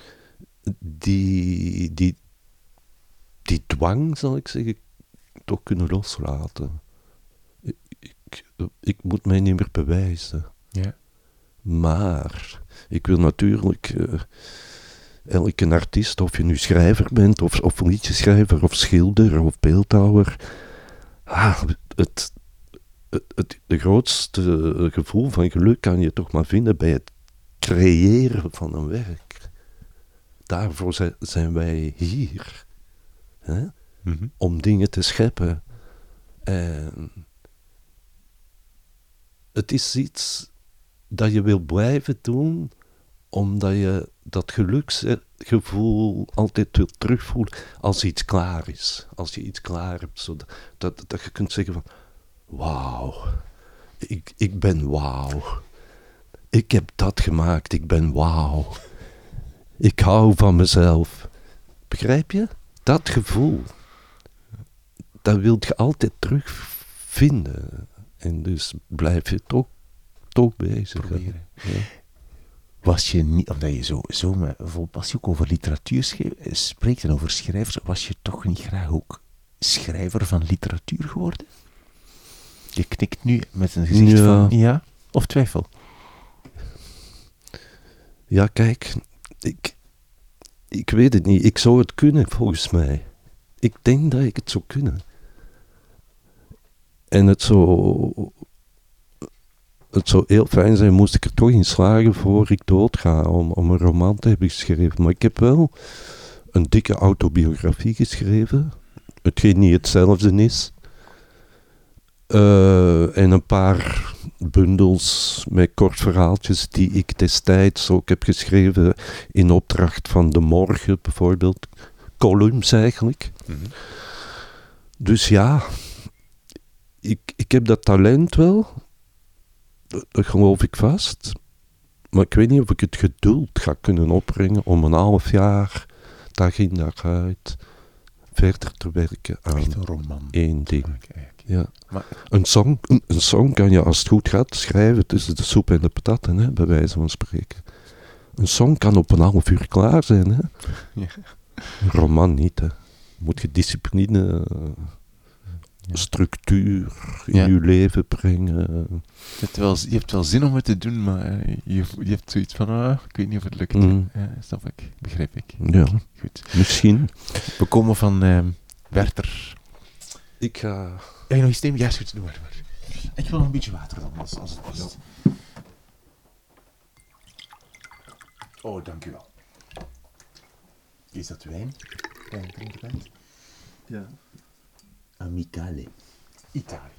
die, die, die dwang, zal ik zeggen, toch kunnen loslaten. Ik, ik, ik moet mij niet meer bewijzen. Ja. Maar ik wil natuurlijk uh, elke artiest, of je nu schrijver bent, of, of liedjeschrijver, of schilder, of beeldhouwer, ah, het, het, het de grootste gevoel van geluk kan je toch maar vinden bij het creëren van een werk. Daarvoor zijn, zijn wij hier. Hè? Mm-hmm. Om dingen te scheppen. En het is iets dat je wil blijven doen, omdat je dat geluksgevoel altijd wil terugvoelen als iets klaar is. Als je iets klaar hebt, zodat dat, dat je kunt zeggen van, wauw, ik, ik ben wauw. Ik heb dat gemaakt, ik ben wauw. Ik hou van mezelf. Begrijp je? Dat gevoel, dat wil je altijd terugvinden. En dus blijf je toch, toch bezig. Proberen. Ja. Was je niet, omdat je zo, zo met vol passie ook over literatuur schreef, spreekt en over schrijvers, was je toch niet graag ook schrijver van literatuur geworden? Je knikt nu met een gezicht Ja. van ja of twijfel. Ja, kijk, ik, ik weet het niet. Ik zou het kunnen, volgens mij. Ik denk dat ik het zou kunnen. En het zou, het zou heel fijn zijn, moest ik er toch in slagen voor ik doodga, om, om een roman te hebben geschreven. Maar ik heb wel een dikke autobiografie geschreven, hetgeen niet hetzelfde is. Uh, en een paar bundels met kort verhaaltjes die ik destijds ook heb geschreven in opdracht van De Morgen bijvoorbeeld. Columns eigenlijk. Mm-hmm. Dus ja, ik, ik heb dat talent wel, dat, dat geloof ik vast. Maar ik weet niet of ik het geduld ga kunnen opbrengen om een half jaar, dag in dag uit, verder te werken aan Echt een roman. één ding. Okay, okay. Ja. Maar, Een song, een, een song kan je als het goed gaat schrijven tussen de soep en de patatten, hè, bij wijze van spreken. Een song kan op een half uur klaar zijn. Hè. ja. Een roman niet. Hè. Moet je discipline, Ja. structuur in Ja. je leven brengen. Je hebt, wel, je hebt wel zin om het te doen, maar uh, je, je hebt zoiets van, ah, ik weet niet of het lukt. Mm. Ja, snap ik, begrijp ik. Ja, Goed. misschien. We komen van uh, Werther. Ik ga... Heb je nog iets nemen? Ja, is goed, doe maar, doe maar. Ik wil nog een beetje water dan, als, als het past. Oh, dank u wel. Is dat wijn? Wijn drinken bent? Ja. Amicale. Italië.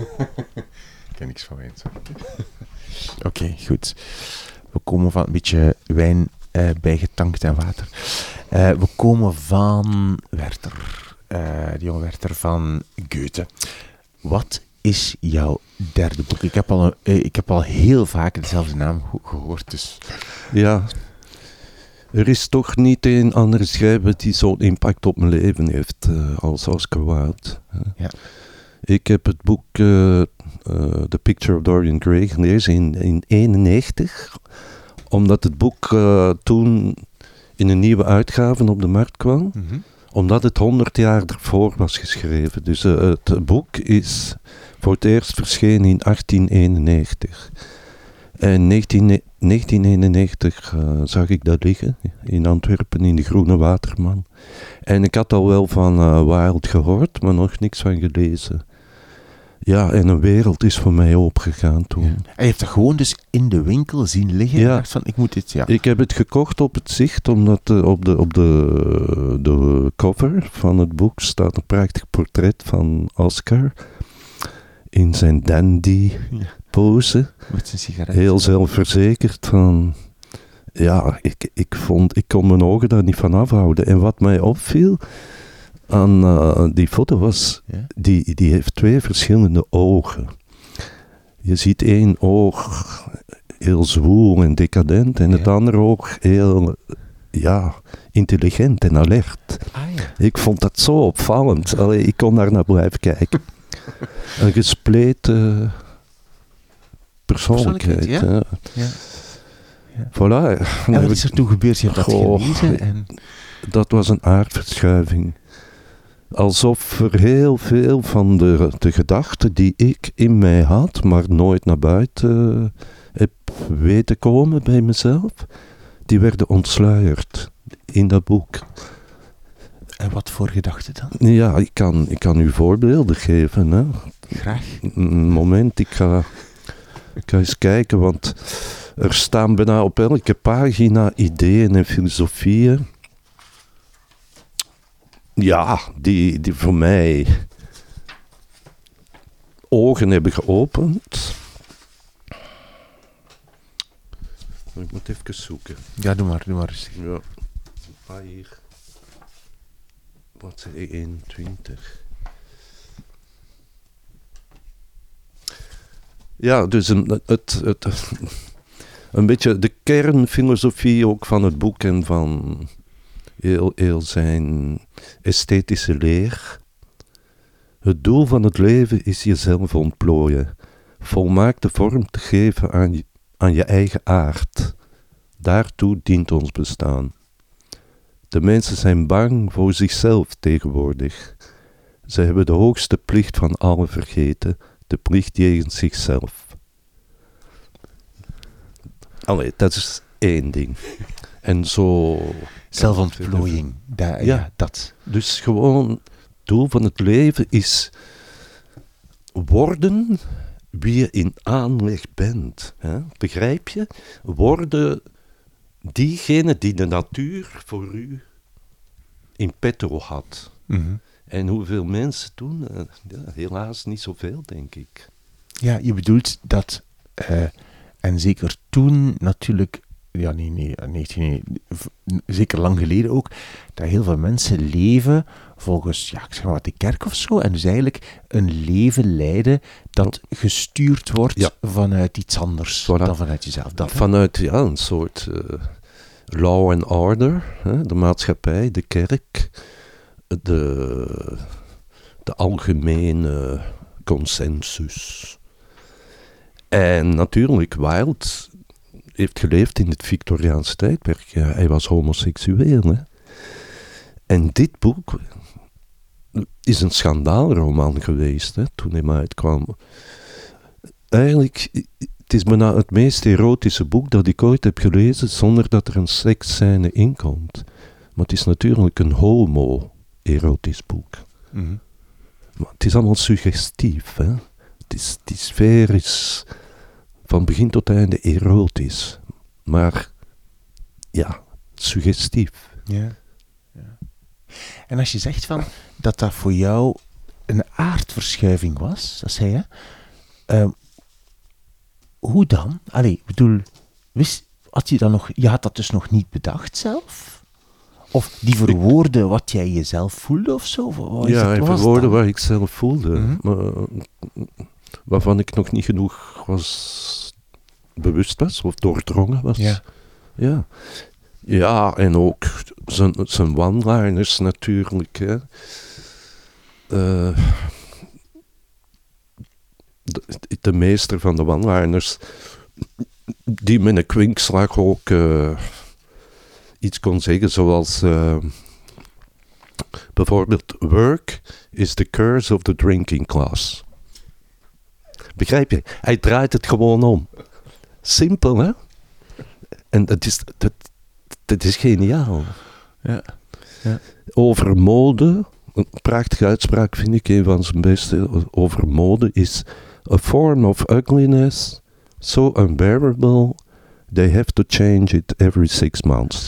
Ik ken niks van wijn, sorry. Oké, okay, goed. We komen van een beetje wijn uh, bijgetankt en water. Uh, we komen van Werther. Uh, de jonge Werther van Goethe. Wat is jouw derde boek? Ik heb al, een, uh, ik heb al heel vaak dezelfde naam go- gehoord, dus... Ja. Er is toch niet een andere schrijver die zo'n impact op mijn leven heeft uh, als Oscar Wilde. Uh. Ja. Ik heb het boek uh, uh, The Picture of Dorian Gray gelezen in negentien eenennegentig, omdat het boek uh, toen in een nieuwe uitgave op de markt kwam, Mm-hmm. omdat het honderd jaar ervoor was geschreven. Dus uh, het boek is voor het eerst verschenen in achttien eenennegentig. En negentien eenennegentig uh, zag ik dat liggen, in Antwerpen, in de Groene Waterman. En ik had al wel van uh, Wilde gehoord, maar nog niks van gelezen. Ja, en een wereld is voor mij opgegaan toen. Ja. En je hebt dat gewoon dus in de winkel zien liggen Ja. en dacht van, ik moet dit, ja. Ik heb het gekocht op het zicht, omdat uh, op, de, op de, de cover van het boek staat een prachtig portret van Oscar in zijn dandy Ja. pose. Met zijn sigaret. Heel zelfverzekerd van... Ja, ik, ik, vond, ik kon mijn ogen daar niet van afhouden. En wat mij opviel aan uh, die foto was... Ja. Die, die heeft twee verschillende ogen. Je ziet één oog heel zwoel en decadent. En Ja. het andere oog heel... Ja, intelligent en alert. Ah ja. Ik vond dat zo opvallend. Allee, ik kon daar naar blijven kijken. Een gespleten persoonlijkheid. Persoonlijkheid, Ja. Ja. Ja. Voilà. En wat is er toen gebeurd? Je hebt dat Goh, gelezen en... Dat was een aardverschuiving. Alsof er heel veel van de, de gedachten die ik in mij had, maar nooit naar buiten uh, heb weten komen bij mezelf, die werden ontsluierd in dat boek. En wat voor gedachten dan? Ja, ik kan, ik kan u voorbeelden geven. Hè. Graag. Een moment, ik ga, ik ga eens kijken, want er staan bijna op elke pagina ideeën en filosofieën. Ja, die, die voor mij ogen hebben geopend. Ik moet even zoeken. Ja, doe maar, doe maar eens. Ja, ah, hier. Wat zei ik? eenentwintig. Ja, dus een, het, het, een beetje de kernfilosofie ook van het boek en van heel, heel zijn esthetische leer. Het doel van het leven is jezelf ontplooien, volmaakte vorm te geven aan je, aan je eigen aard. Daartoe dient ons bestaan. De mensen zijn bang voor zichzelf tegenwoordig. Ze hebben de hoogste plicht van allen vergeten, de plicht jegens zichzelf. Allee, dat is één ding. En zo... Zelfontplooiing. Da- ja. Ja. dat. Dus gewoon, het doel van het leven is worden wie je in aanleg bent. Hè? Begrijp je? Worden diegene die de natuur voor u in petto had. Mm-hmm. En hoeveel mensen toen? Uh, ja, helaas niet zoveel, denk ik. Ja, je bedoelt dat, uh, en zeker toen natuurlijk, ja nee, nee, negentien, nee, v- zeker lang geleden ook, dat heel veel mensen leven volgens, ja, ik zeg maar wat, de kerk of zo, en dus eigenlijk een leven leiden dat gestuurd wordt Ja. vanuit iets anders Voilà. dan vanuit jezelf. Dat, hè? Vanuit ja, een soort uh, law and order, hè, de maatschappij, de kerk, de, de algemene consensus. En natuurlijk, Wilde heeft geleefd in het Victoriaanse tijdperk. Ja, hij was homoseksueel. Hè? En dit boek is een schandaalroman geweest, hè, toen hij maar uitkwam. Eigenlijk, het is bijna het meest erotische boek dat ik ooit heb gelezen zonder dat er een seksscène in komt. Maar het is natuurlijk een homo-erotisch boek. Mm-hmm. Maar het is allemaal suggestief. Hè? Het is, die sfeer is van begin tot einde erotisch. Maar ja, suggestief. Ja. Ja. En als je zegt van dat dat voor jou een aardverschuiving was, dat zei je, uh, hoe dan? Allee, ik bedoel, wist, had je dat nog, je had dat dus nog niet bedacht zelf? Of die verwoorden wat jij jezelf voelde of zo? Wat ja, hij verwoordde wat ik zelf voelde. Mm-hmm. Maar, waarvan ik nog niet genoeg was, bewust was of doordrongen was. Ja, ja. Ja, en ook zijn, zijn one-liners natuurlijk. Hè. Uh, de, de meester van de one-liners, die met een kwinkslag ook uh, iets kon zeggen, zoals uh, bijvoorbeeld: work is the curse of the drinking class. Begrijp je? Hij draait het gewoon om. Simpel, hè? En dat is, dat, dat is geniaal. ja. Ja. Over mode, een prachtige uitspraak vind ik, een van zijn beste. Over mode is: a form of ugliness so unbearable they have to change it every six months.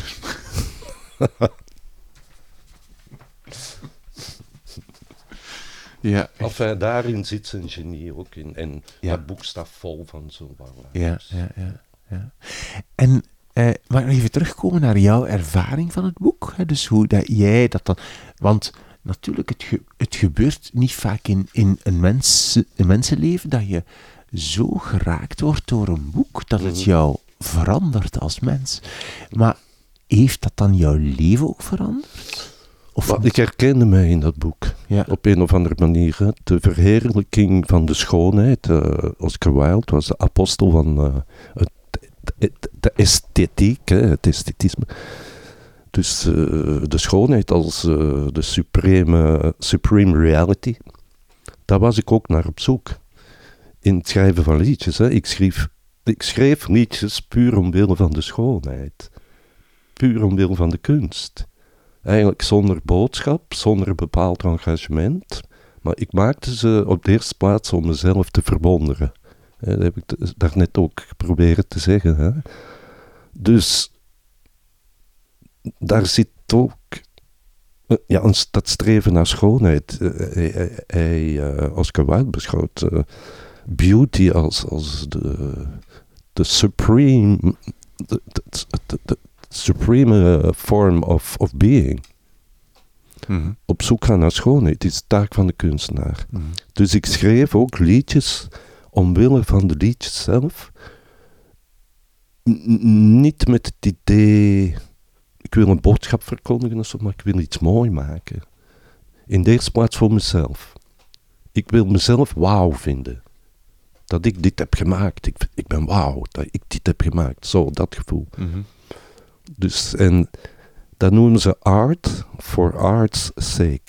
Ja. Enfin, daarin zit zijn genie ook in. En ja. dat boek staat vol van zo'n wangen. Ja, ja, ja, ja. En eh, mag ik nog even terugkomen naar jouw ervaring van het boek? Hè? Dus hoe dat jij dat dan... Want natuurlijk, het, ge, het gebeurt niet vaak in, in een, mens, een mensenleven dat je zo geraakt wordt door een boek, dat het jou verandert als mens. Maar heeft dat dan jouw leven ook veranderd? Of Maar ik herkende mij in dat boek. Ja. Op een of andere manier. Hè. De verheerlijking van de schoonheid. Uh, Oscar Wilde was de apostel van uh, het, het, de esthetiek, hè, het esthetisme. Dus uh, de schoonheid als uh, de supreme, supreme reality. Daar was ik ook naar op zoek. In het schrijven van liedjes. Hè. Ik, schreef, ik schreef liedjes puur omwille van de schoonheid. Puur omwille van de kunst. Eigenlijk zonder boodschap, zonder een bepaald engagement. Maar ik maakte ze op de eerste plaats om mezelf te verwonderen. Dat heb ik daarnet ook geprobeerd te zeggen. Hè. Dus daar zit ook ja, een, dat streven naar schoonheid. Hij, hij, hij, uh, Oscar Wilde beschouwt uh, beauty als, als de, de supreme... De, de, de, de, supreme uh, form of, of being. Mm-hmm. Op zoek gaan naar schoonheid is de taak van de kunstenaar. Mm-hmm. Dus ik schreef ook liedjes omwille van de liedjes zelf. N- niet met het idee, ik wil een boodschap verkondigen of zo, maar ik wil iets mooi maken. In de eerste plaats voor mezelf. Ik wil mezelf wauw vinden. Dat ik dit heb gemaakt. Ik, ik ben wauw dat ik dit heb gemaakt. Zo, dat gevoel. Mm-hmm. Dus, en dat noemen ze art for art's sake.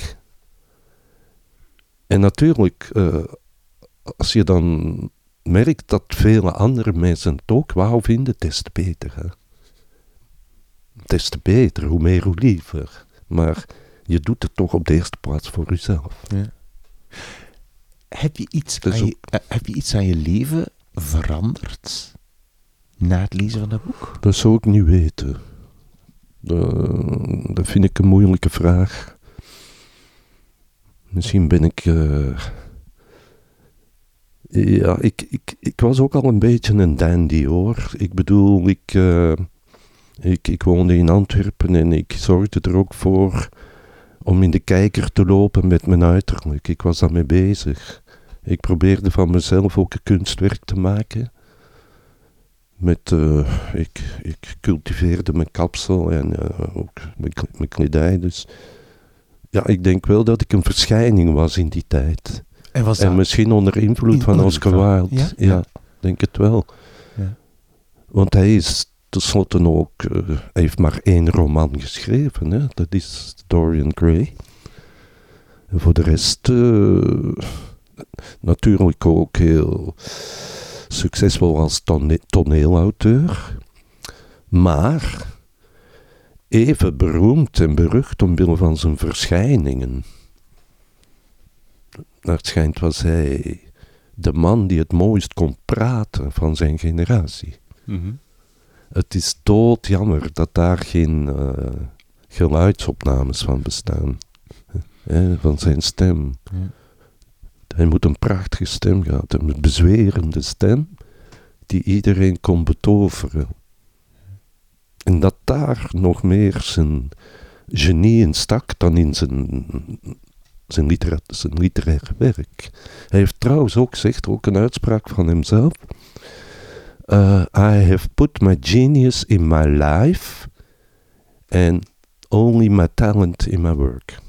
En natuurlijk, uh, als je dan merkt dat vele andere mensen het ook wauw vinden, des te beter. Hè? Des te beter, hoe meer, hoe liever. Maar je doet het toch op de eerste plaats voor jezelf. Ja. Heb je iets aan je, uh, heb je iets aan je leven veranderd na het lezen van dat boek? Dat zou ik niet weten. Uh, dat vind ik een moeilijke vraag. Misschien ben ik... Uh, ja, ik, ik, ik was ook al een beetje een dandy, hoor. Ik bedoel, ik, uh, ik, ik woonde in Antwerpen en ik zorgde er ook voor om in de kijker te lopen met mijn uiterlijk. Ik was daarmee bezig. Ik probeerde van mezelf ook een kunstwerk te maken. Met, uh, ik, ik cultiveerde mijn kapsel en uh, ook mijn, mijn kledij. Dus Ja, ik denk wel dat ik een verschijning was in die tijd. En, was en dat... misschien onder invloed in, van onder Oscar van... Wilde. Ja? Ja, Ja. denk het wel. Ja. Want hij is tenslotte ook... Uh, hij heeft maar één roman geschreven. Hè? Dat is Dorian Gray. En voor de rest... Uh, natuurlijk ook heel succesvol als tone- toneelauteur. Maar... even beroemd en berucht omwille van zijn verschijningen. Naar het schijnt was hij de man die het mooist kon praten van zijn generatie. Mm-hmm. Het is doodjammer dat daar geen uh, geluidsopnames van bestaan. He, van zijn stem. Ja. Hij moet een prachtige stem gehad hebben, een bezwerende stem die iedereen kon betoveren. En dat daar nog meer zijn genie in stak dan in zijn, zijn, litera- zijn literair werk. Hij heeft trouwens ook gezegd, ook een uitspraak van hemzelf. Uh, I have put my genius in my life and only my talent in my work.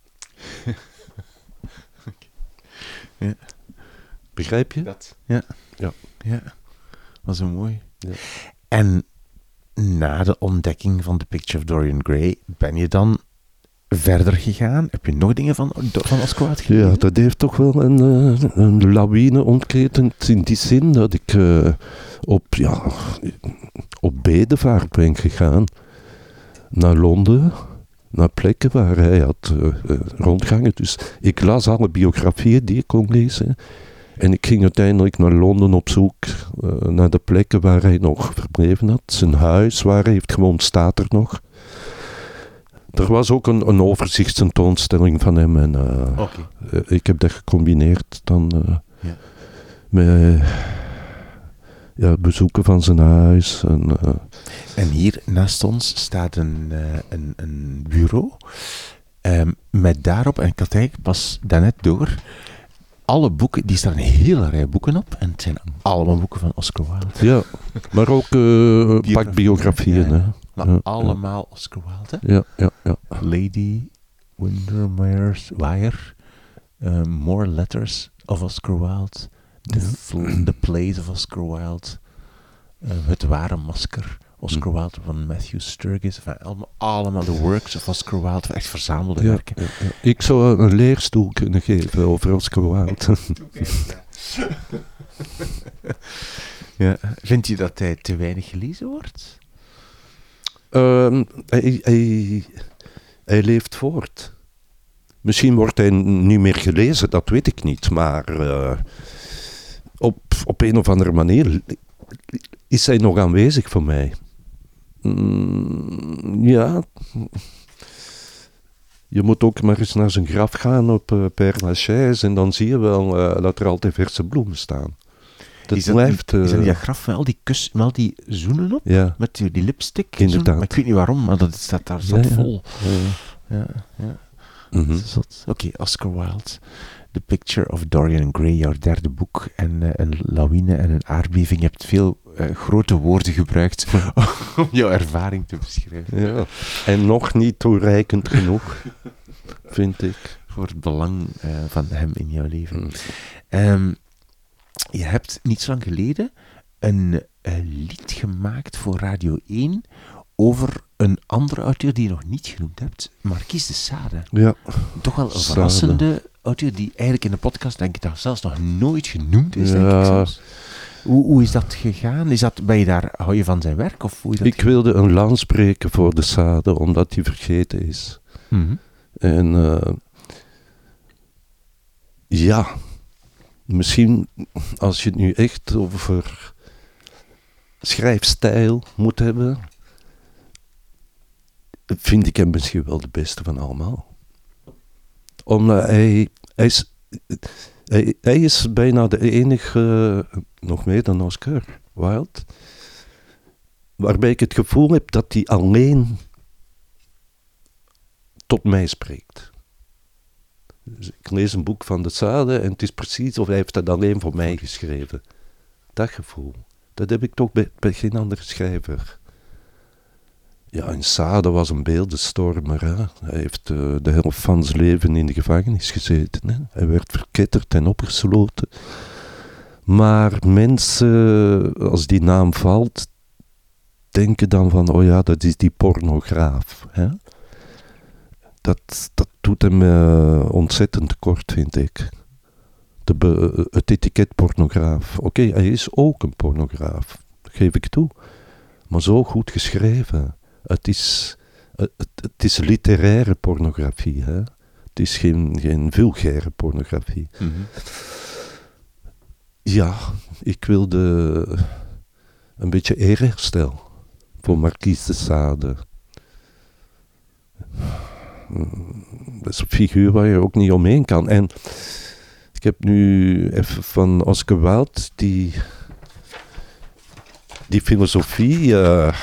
Okay. Ja. Begrijp je? Dat. Ja. Ja. Ja. Was een mooi. Ja. En na de ontdekking van The Picture of Dorian Gray, ben je dan verder gegaan? Heb je nog dingen van, van Oscar Wilde gelezen? Ja, dat heeft toch wel een, uh, een lawine ontketend in die zin dat ik uh, op, ja, op bedevaart ben gegaan naar Londen, naar plekken waar hij had uh, uh, rondgangen. Dus ik las alle biografieën die ik kon lezen. En ik ging uiteindelijk naar Londen op zoek uh, naar de plekken waar hij nog verbleven had. Zijn huis waar hij heeft gewoond staat er nog. Er was ook een, een overzichtstentoonstelling van hem. En uh, okay. uh, ik heb dat gecombineerd dan uh, ja. met ja, bezoeken van zijn huis. En, uh, en hier naast ons staat een, uh, een, een bureau. Um, met daarop, en ik had eigenlijk pas daarnet door... alle boeken, die staan een hele rij boeken op. En het zijn allemaal boeken van Oscar Wilde. Ja, maar ook uh, Biografie. pak biografieën. Ja, ja. Hè. Maar ja, allemaal ja. Oscar Wilde. Hè? Ja, ja, ja. Lady Windermere's Wire. Uh, more Letters of Oscar Wilde. The, Ja. fl- the Plays of Oscar Wilde. Uh, het Ware Masker. Oscar Hm. Wilde van Matthew Sturgis. Enfin, allemaal, allemaal de works of Oscar Wilde. Echt verzamelde Ja, werken. ja, ja. Ik zou een leerstoel kunnen geven over Oscar Wilde. Ja. Vind je dat hij te weinig gelezen wordt? Um, hij, hij, hij leeft voort. Misschien wordt hij niet meer gelezen, dat weet ik niet. Maar uh, op, op een of andere manier is hij nog aanwezig voor mij. Mm, ja. Je moet ook maar eens naar zijn graf gaan op uh, Père Lachaise en dan zie je wel uh, dat er altijd verse bloemen staan. Dat is dat, blijft... Uh, is dat die graf met al die, kus, met al die zoenen op? Ja. Met die, die lipstick? Inderdaad. Maar ik weet niet waarom, maar dat staat daar zat ja, ja. vol. Ja. Ja, ja. Mm-hmm. Oké, okay, Oscar Wilde. The Picture of Dorian Gray, jouw derde boek. En uh, een lawine en een aardbeving. Je hebt veel uh, grote woorden gebruikt om jouw ervaring te beschrijven. Ja. En nog niet toereikend genoeg, vind ik. Voor het belang uh, van hem in jouw leven. Mm. Um, je hebt niet zo lang geleden een uh, lied gemaakt voor Radio één over een andere auteur die je nog niet genoemd hebt, Marquise de Sade. Ja. Toch wel een Sade. verrassende auteur die eigenlijk in de podcast, denk ik, dat zelfs nog nooit genoemd is, Ja. denk ik zelfs. Hoe, hoe is dat gegaan? Is dat, ben je daar, hou je van zijn werk? Of hoe is dat Ik wilde een lans breken voor de Sade, omdat hij vergeten is. Mm-hmm. En uh, ja, misschien als je het nu echt over schrijfstijl moet hebben, vind ik hem misschien wel de beste van allemaal. Omdat hij, hij, is, hij, hij is bijna de enige, uh, nog meer dan Oscar Wilde, waarbij ik het gevoel heb dat hij alleen tot mij spreekt. Dus ik lees een boek van de Sade en het is precies of hij heeft dat alleen voor mij geschreven. Dat gevoel, dat heb ik toch bij, bij geen andere schrijver. Ja, en Sade was een beeldenstormer. Hè. Hij heeft uh, de helft van zijn leven in de gevangenis gezeten. Hè. Hij werd verketterd en opgesloten. Maar mensen, als die naam valt, denken dan van, oh ja, dat is die pornograaf. Hè. Dat, dat doet hem uh, ontzettend tekort, vind ik. De be, het etiket pornograaf. Oké, okay, hij is ook een pornograaf, dat geef ik toe. Maar zo goed geschreven. Het is, het, het is literaire pornografie. Hè? Het is geen, geen vulgaire pornografie. Mm-hmm. Ja, ik wilde een beetje eerherstel voor Marquise de Sade. Dat is een figuur waar je ook niet omheen kan. En ik heb nu even van Oscar Wilde die, die filosofie, uh,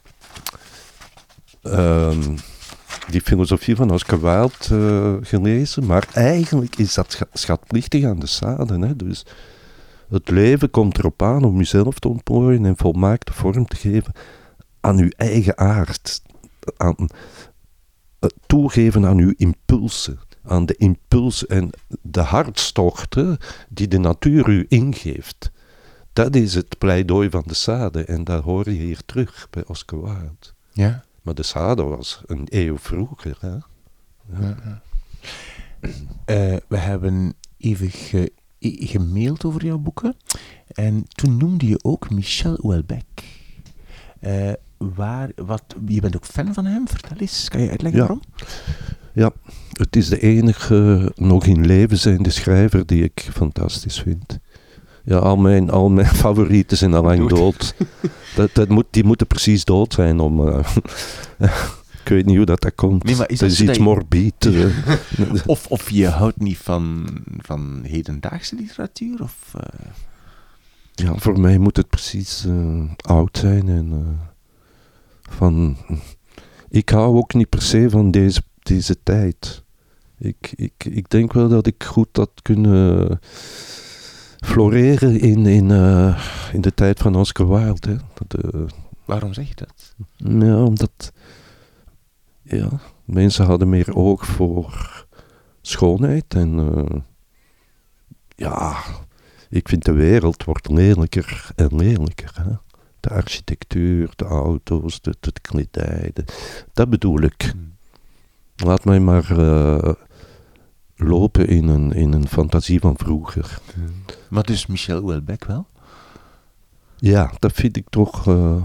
um, die filosofie van Oscar Wilde uh, gelezen, maar eigenlijk is dat scha- schatplichtig aan de Sade. Hè? Dus het leven komt erop aan om jezelf te ontplooien en volmaakte vorm te geven aan uw eigen aard, aan uh, toegeven aan uw impulsen. Aan de impuls en de hartstochten die de natuur u ingeeft. Dat is het pleidooi van de Sade en dat hoor je hier terug bij Oscar Wilde. Ja. Maar de Sade was een eeuw vroeger. Hè? Ja. Ja, ja. Uh, we hebben even ge, gemaild over jouw boeken en toen noemde je ook Michel Houellebecq. Uh, waar, wat, je bent ook fan van hem, vertel eens, kan je uitleggen ja. waarom? Ja, het is de enige nog in leven zijnde schrijver die ik fantastisch vind. Ja, al mijn, al mijn favorieten zijn al lang dood. dat, dat moet, die moeten precies dood zijn om... Uh, ik weet niet hoe dat, dat komt. Nee, maar is dat, dat is iets je... morbid. Uh. of, of je houdt niet van, van hedendaagse literatuur? Of, uh... Ja, voor mij moet het precies uh, oud zijn. En, uh, van, ik hou ook niet per se van deze, deze tijd. Ik, ik, ik denk wel dat ik goed had kunnen floreren in, in, uh, in de tijd van Oscar Wilde. Hè. Dat, uh, Waarom zeg je dat? Ja, omdat ja, mensen hadden meer oog voor schoonheid. En uh, ja, ik vind de wereld wordt lelijker en lelijker. Hè. De architectuur, de auto's, de, de kledij. De, dat bedoel ik. Hmm. Laat mij maar uh, lopen in een, in een fantasie van vroeger. Hmm. Maar dus Michel Houellebecq wel? Ja, dat vind ik toch... Uh,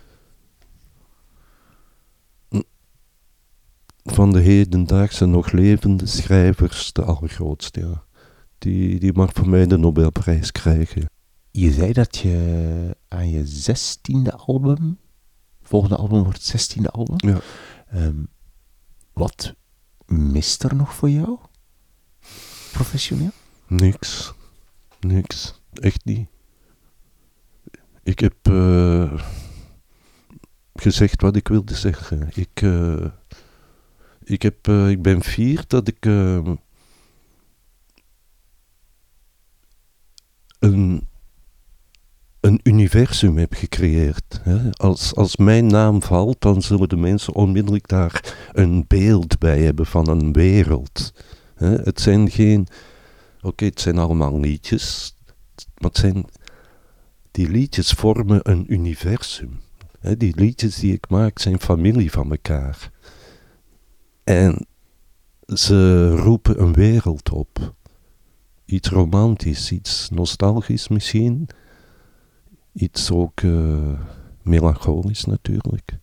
van de hedendaagse nog levende schrijvers de allergrootste. Ja. Die, die mag voor mij de Nobelprijs krijgen. Je zei dat je aan je zestiende album... Volgende album wordt het zestiende album. Ja. Um, wat mist er nog voor jou? Professioneel? Niks. Niks. Echt niet. Ik heb uh, gezegd wat ik wilde zeggen. Ik, uh, ik, heb, uh, ik ben fier dat ik uh, een, een universum heb gecreëerd. Hè. Als, als mijn naam valt, dan zullen de mensen onmiddellijk daar een beeld bij hebben van een wereld. Hè. Het zijn geen... Oké, okay, het zijn allemaal liedjes, maar het zijn... Die liedjes vormen een universum. He, die liedjes die ik maak zijn familie van elkaar. En ze roepen een wereld op. Iets romantisch, iets nostalgisch misschien. Iets ook uh, melancholisch natuurlijk.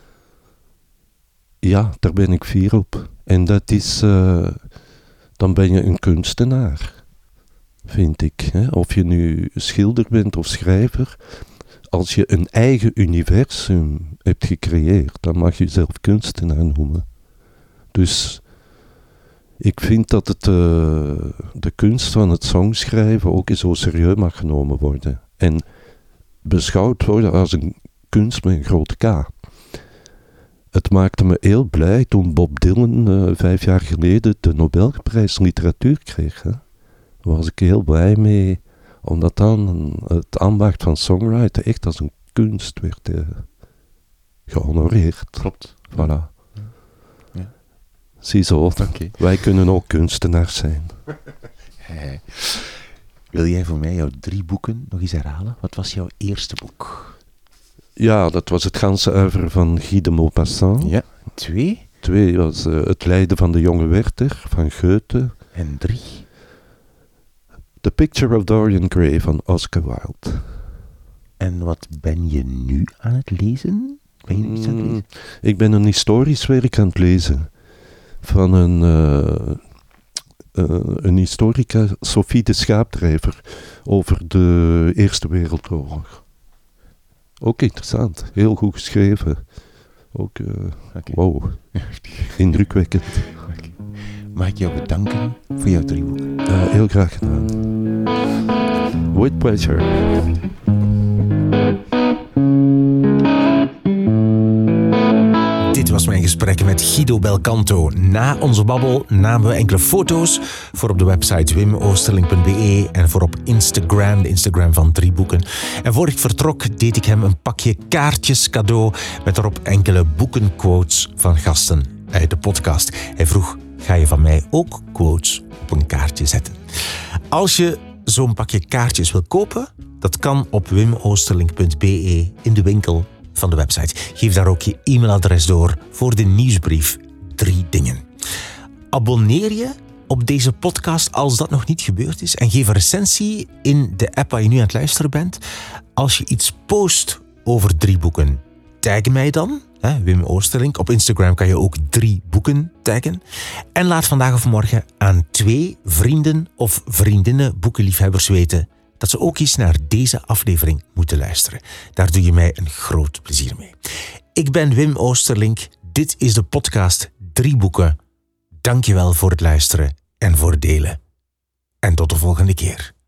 Ja, daar ben ik fier op. En dat is... Uh, dan ben je een kunstenaar. Vind ik. Hè? Of je nu schilder bent of schrijver. Als je een eigen universum hebt gecreëerd, dan mag je jezelf kunstenaar noemen. Dus ik vind dat het, uh, de kunst van het songschrijven ook zo serieus mag genomen worden. En beschouwd worden als een kunst met een grote K. Het maakte me heel blij toen Bob Dylan uh, vijf jaar geleden de Nobelprijs literatuur kreeg. Hè? Daar was ik heel blij mee, omdat dan het ambacht van songwriter echt als een kunst werd uh, gehonoreerd. Klopt. Voilà. Ja. Ziezo, Okay. Wij kunnen ook kunstenaars zijn. Hey. Wil jij voor mij jouw drie boeken nog eens herhalen? Wat was jouw eerste boek? Ja, dat was het ganse uiveren van Guy de Maupassant. Ja. Twee? Twee was uh, Het lijden van de jonge Werther van Goethe. En drie? The Picture of Dorian Gray van Oscar Wilde. En wat ben je nu aan het lezen? Ben je nu iets aan het lezen? Mm, ik ben een historisch werk aan het lezen. Van een, uh, uh, een historica, Sophie de Schaapdrijver, over de Eerste Wereldoorlog. Ook interessant, heel goed geschreven. Ook, uh, Okay. wow, indrukwekkend. Okay. Mag ik jou bedanken voor jouw drie boeken? Uh, heel graag gedaan. With pleasure. Dit was mijn gesprek met Guido Belcanto. Na onze babbel namen we enkele foto's voor op de website wim oosterling punt b e en voor op Instagram, de Instagram van Drie Boeken. En voor ik vertrok deed ik hem een pakje kaartjes cadeau met erop enkele boekenquotes van gasten uit de podcast. Hij vroeg, ga je van mij ook quotes op een kaartje zetten? Als je zo'n pakje kaartjes wil kopen, dat kan op wim oosterling punt b e in de winkel van de website. Geef daar ook je e-mailadres door voor de nieuwsbrief Drie Dingen. Abonneer je op deze podcast als dat nog niet gebeurd is en geef een recensie in de app waar je nu aan het luisteren bent. Als je iets post over Drie Boeken, tag mij dan, hè, Wim Oosterling. Op Instagram kan je ook Drie Boeken taggen. En laat vandaag of morgen aan twee vrienden of vriendinnen boekenliefhebbers weten dat ze ook eens naar deze aflevering moeten luisteren. Daar doe je mij een groot plezier mee. Ik ben Wim Oosterling. Dit is de podcast Drie Boeken. Dank je wel voor het luisteren en voor het delen. En tot de volgende keer.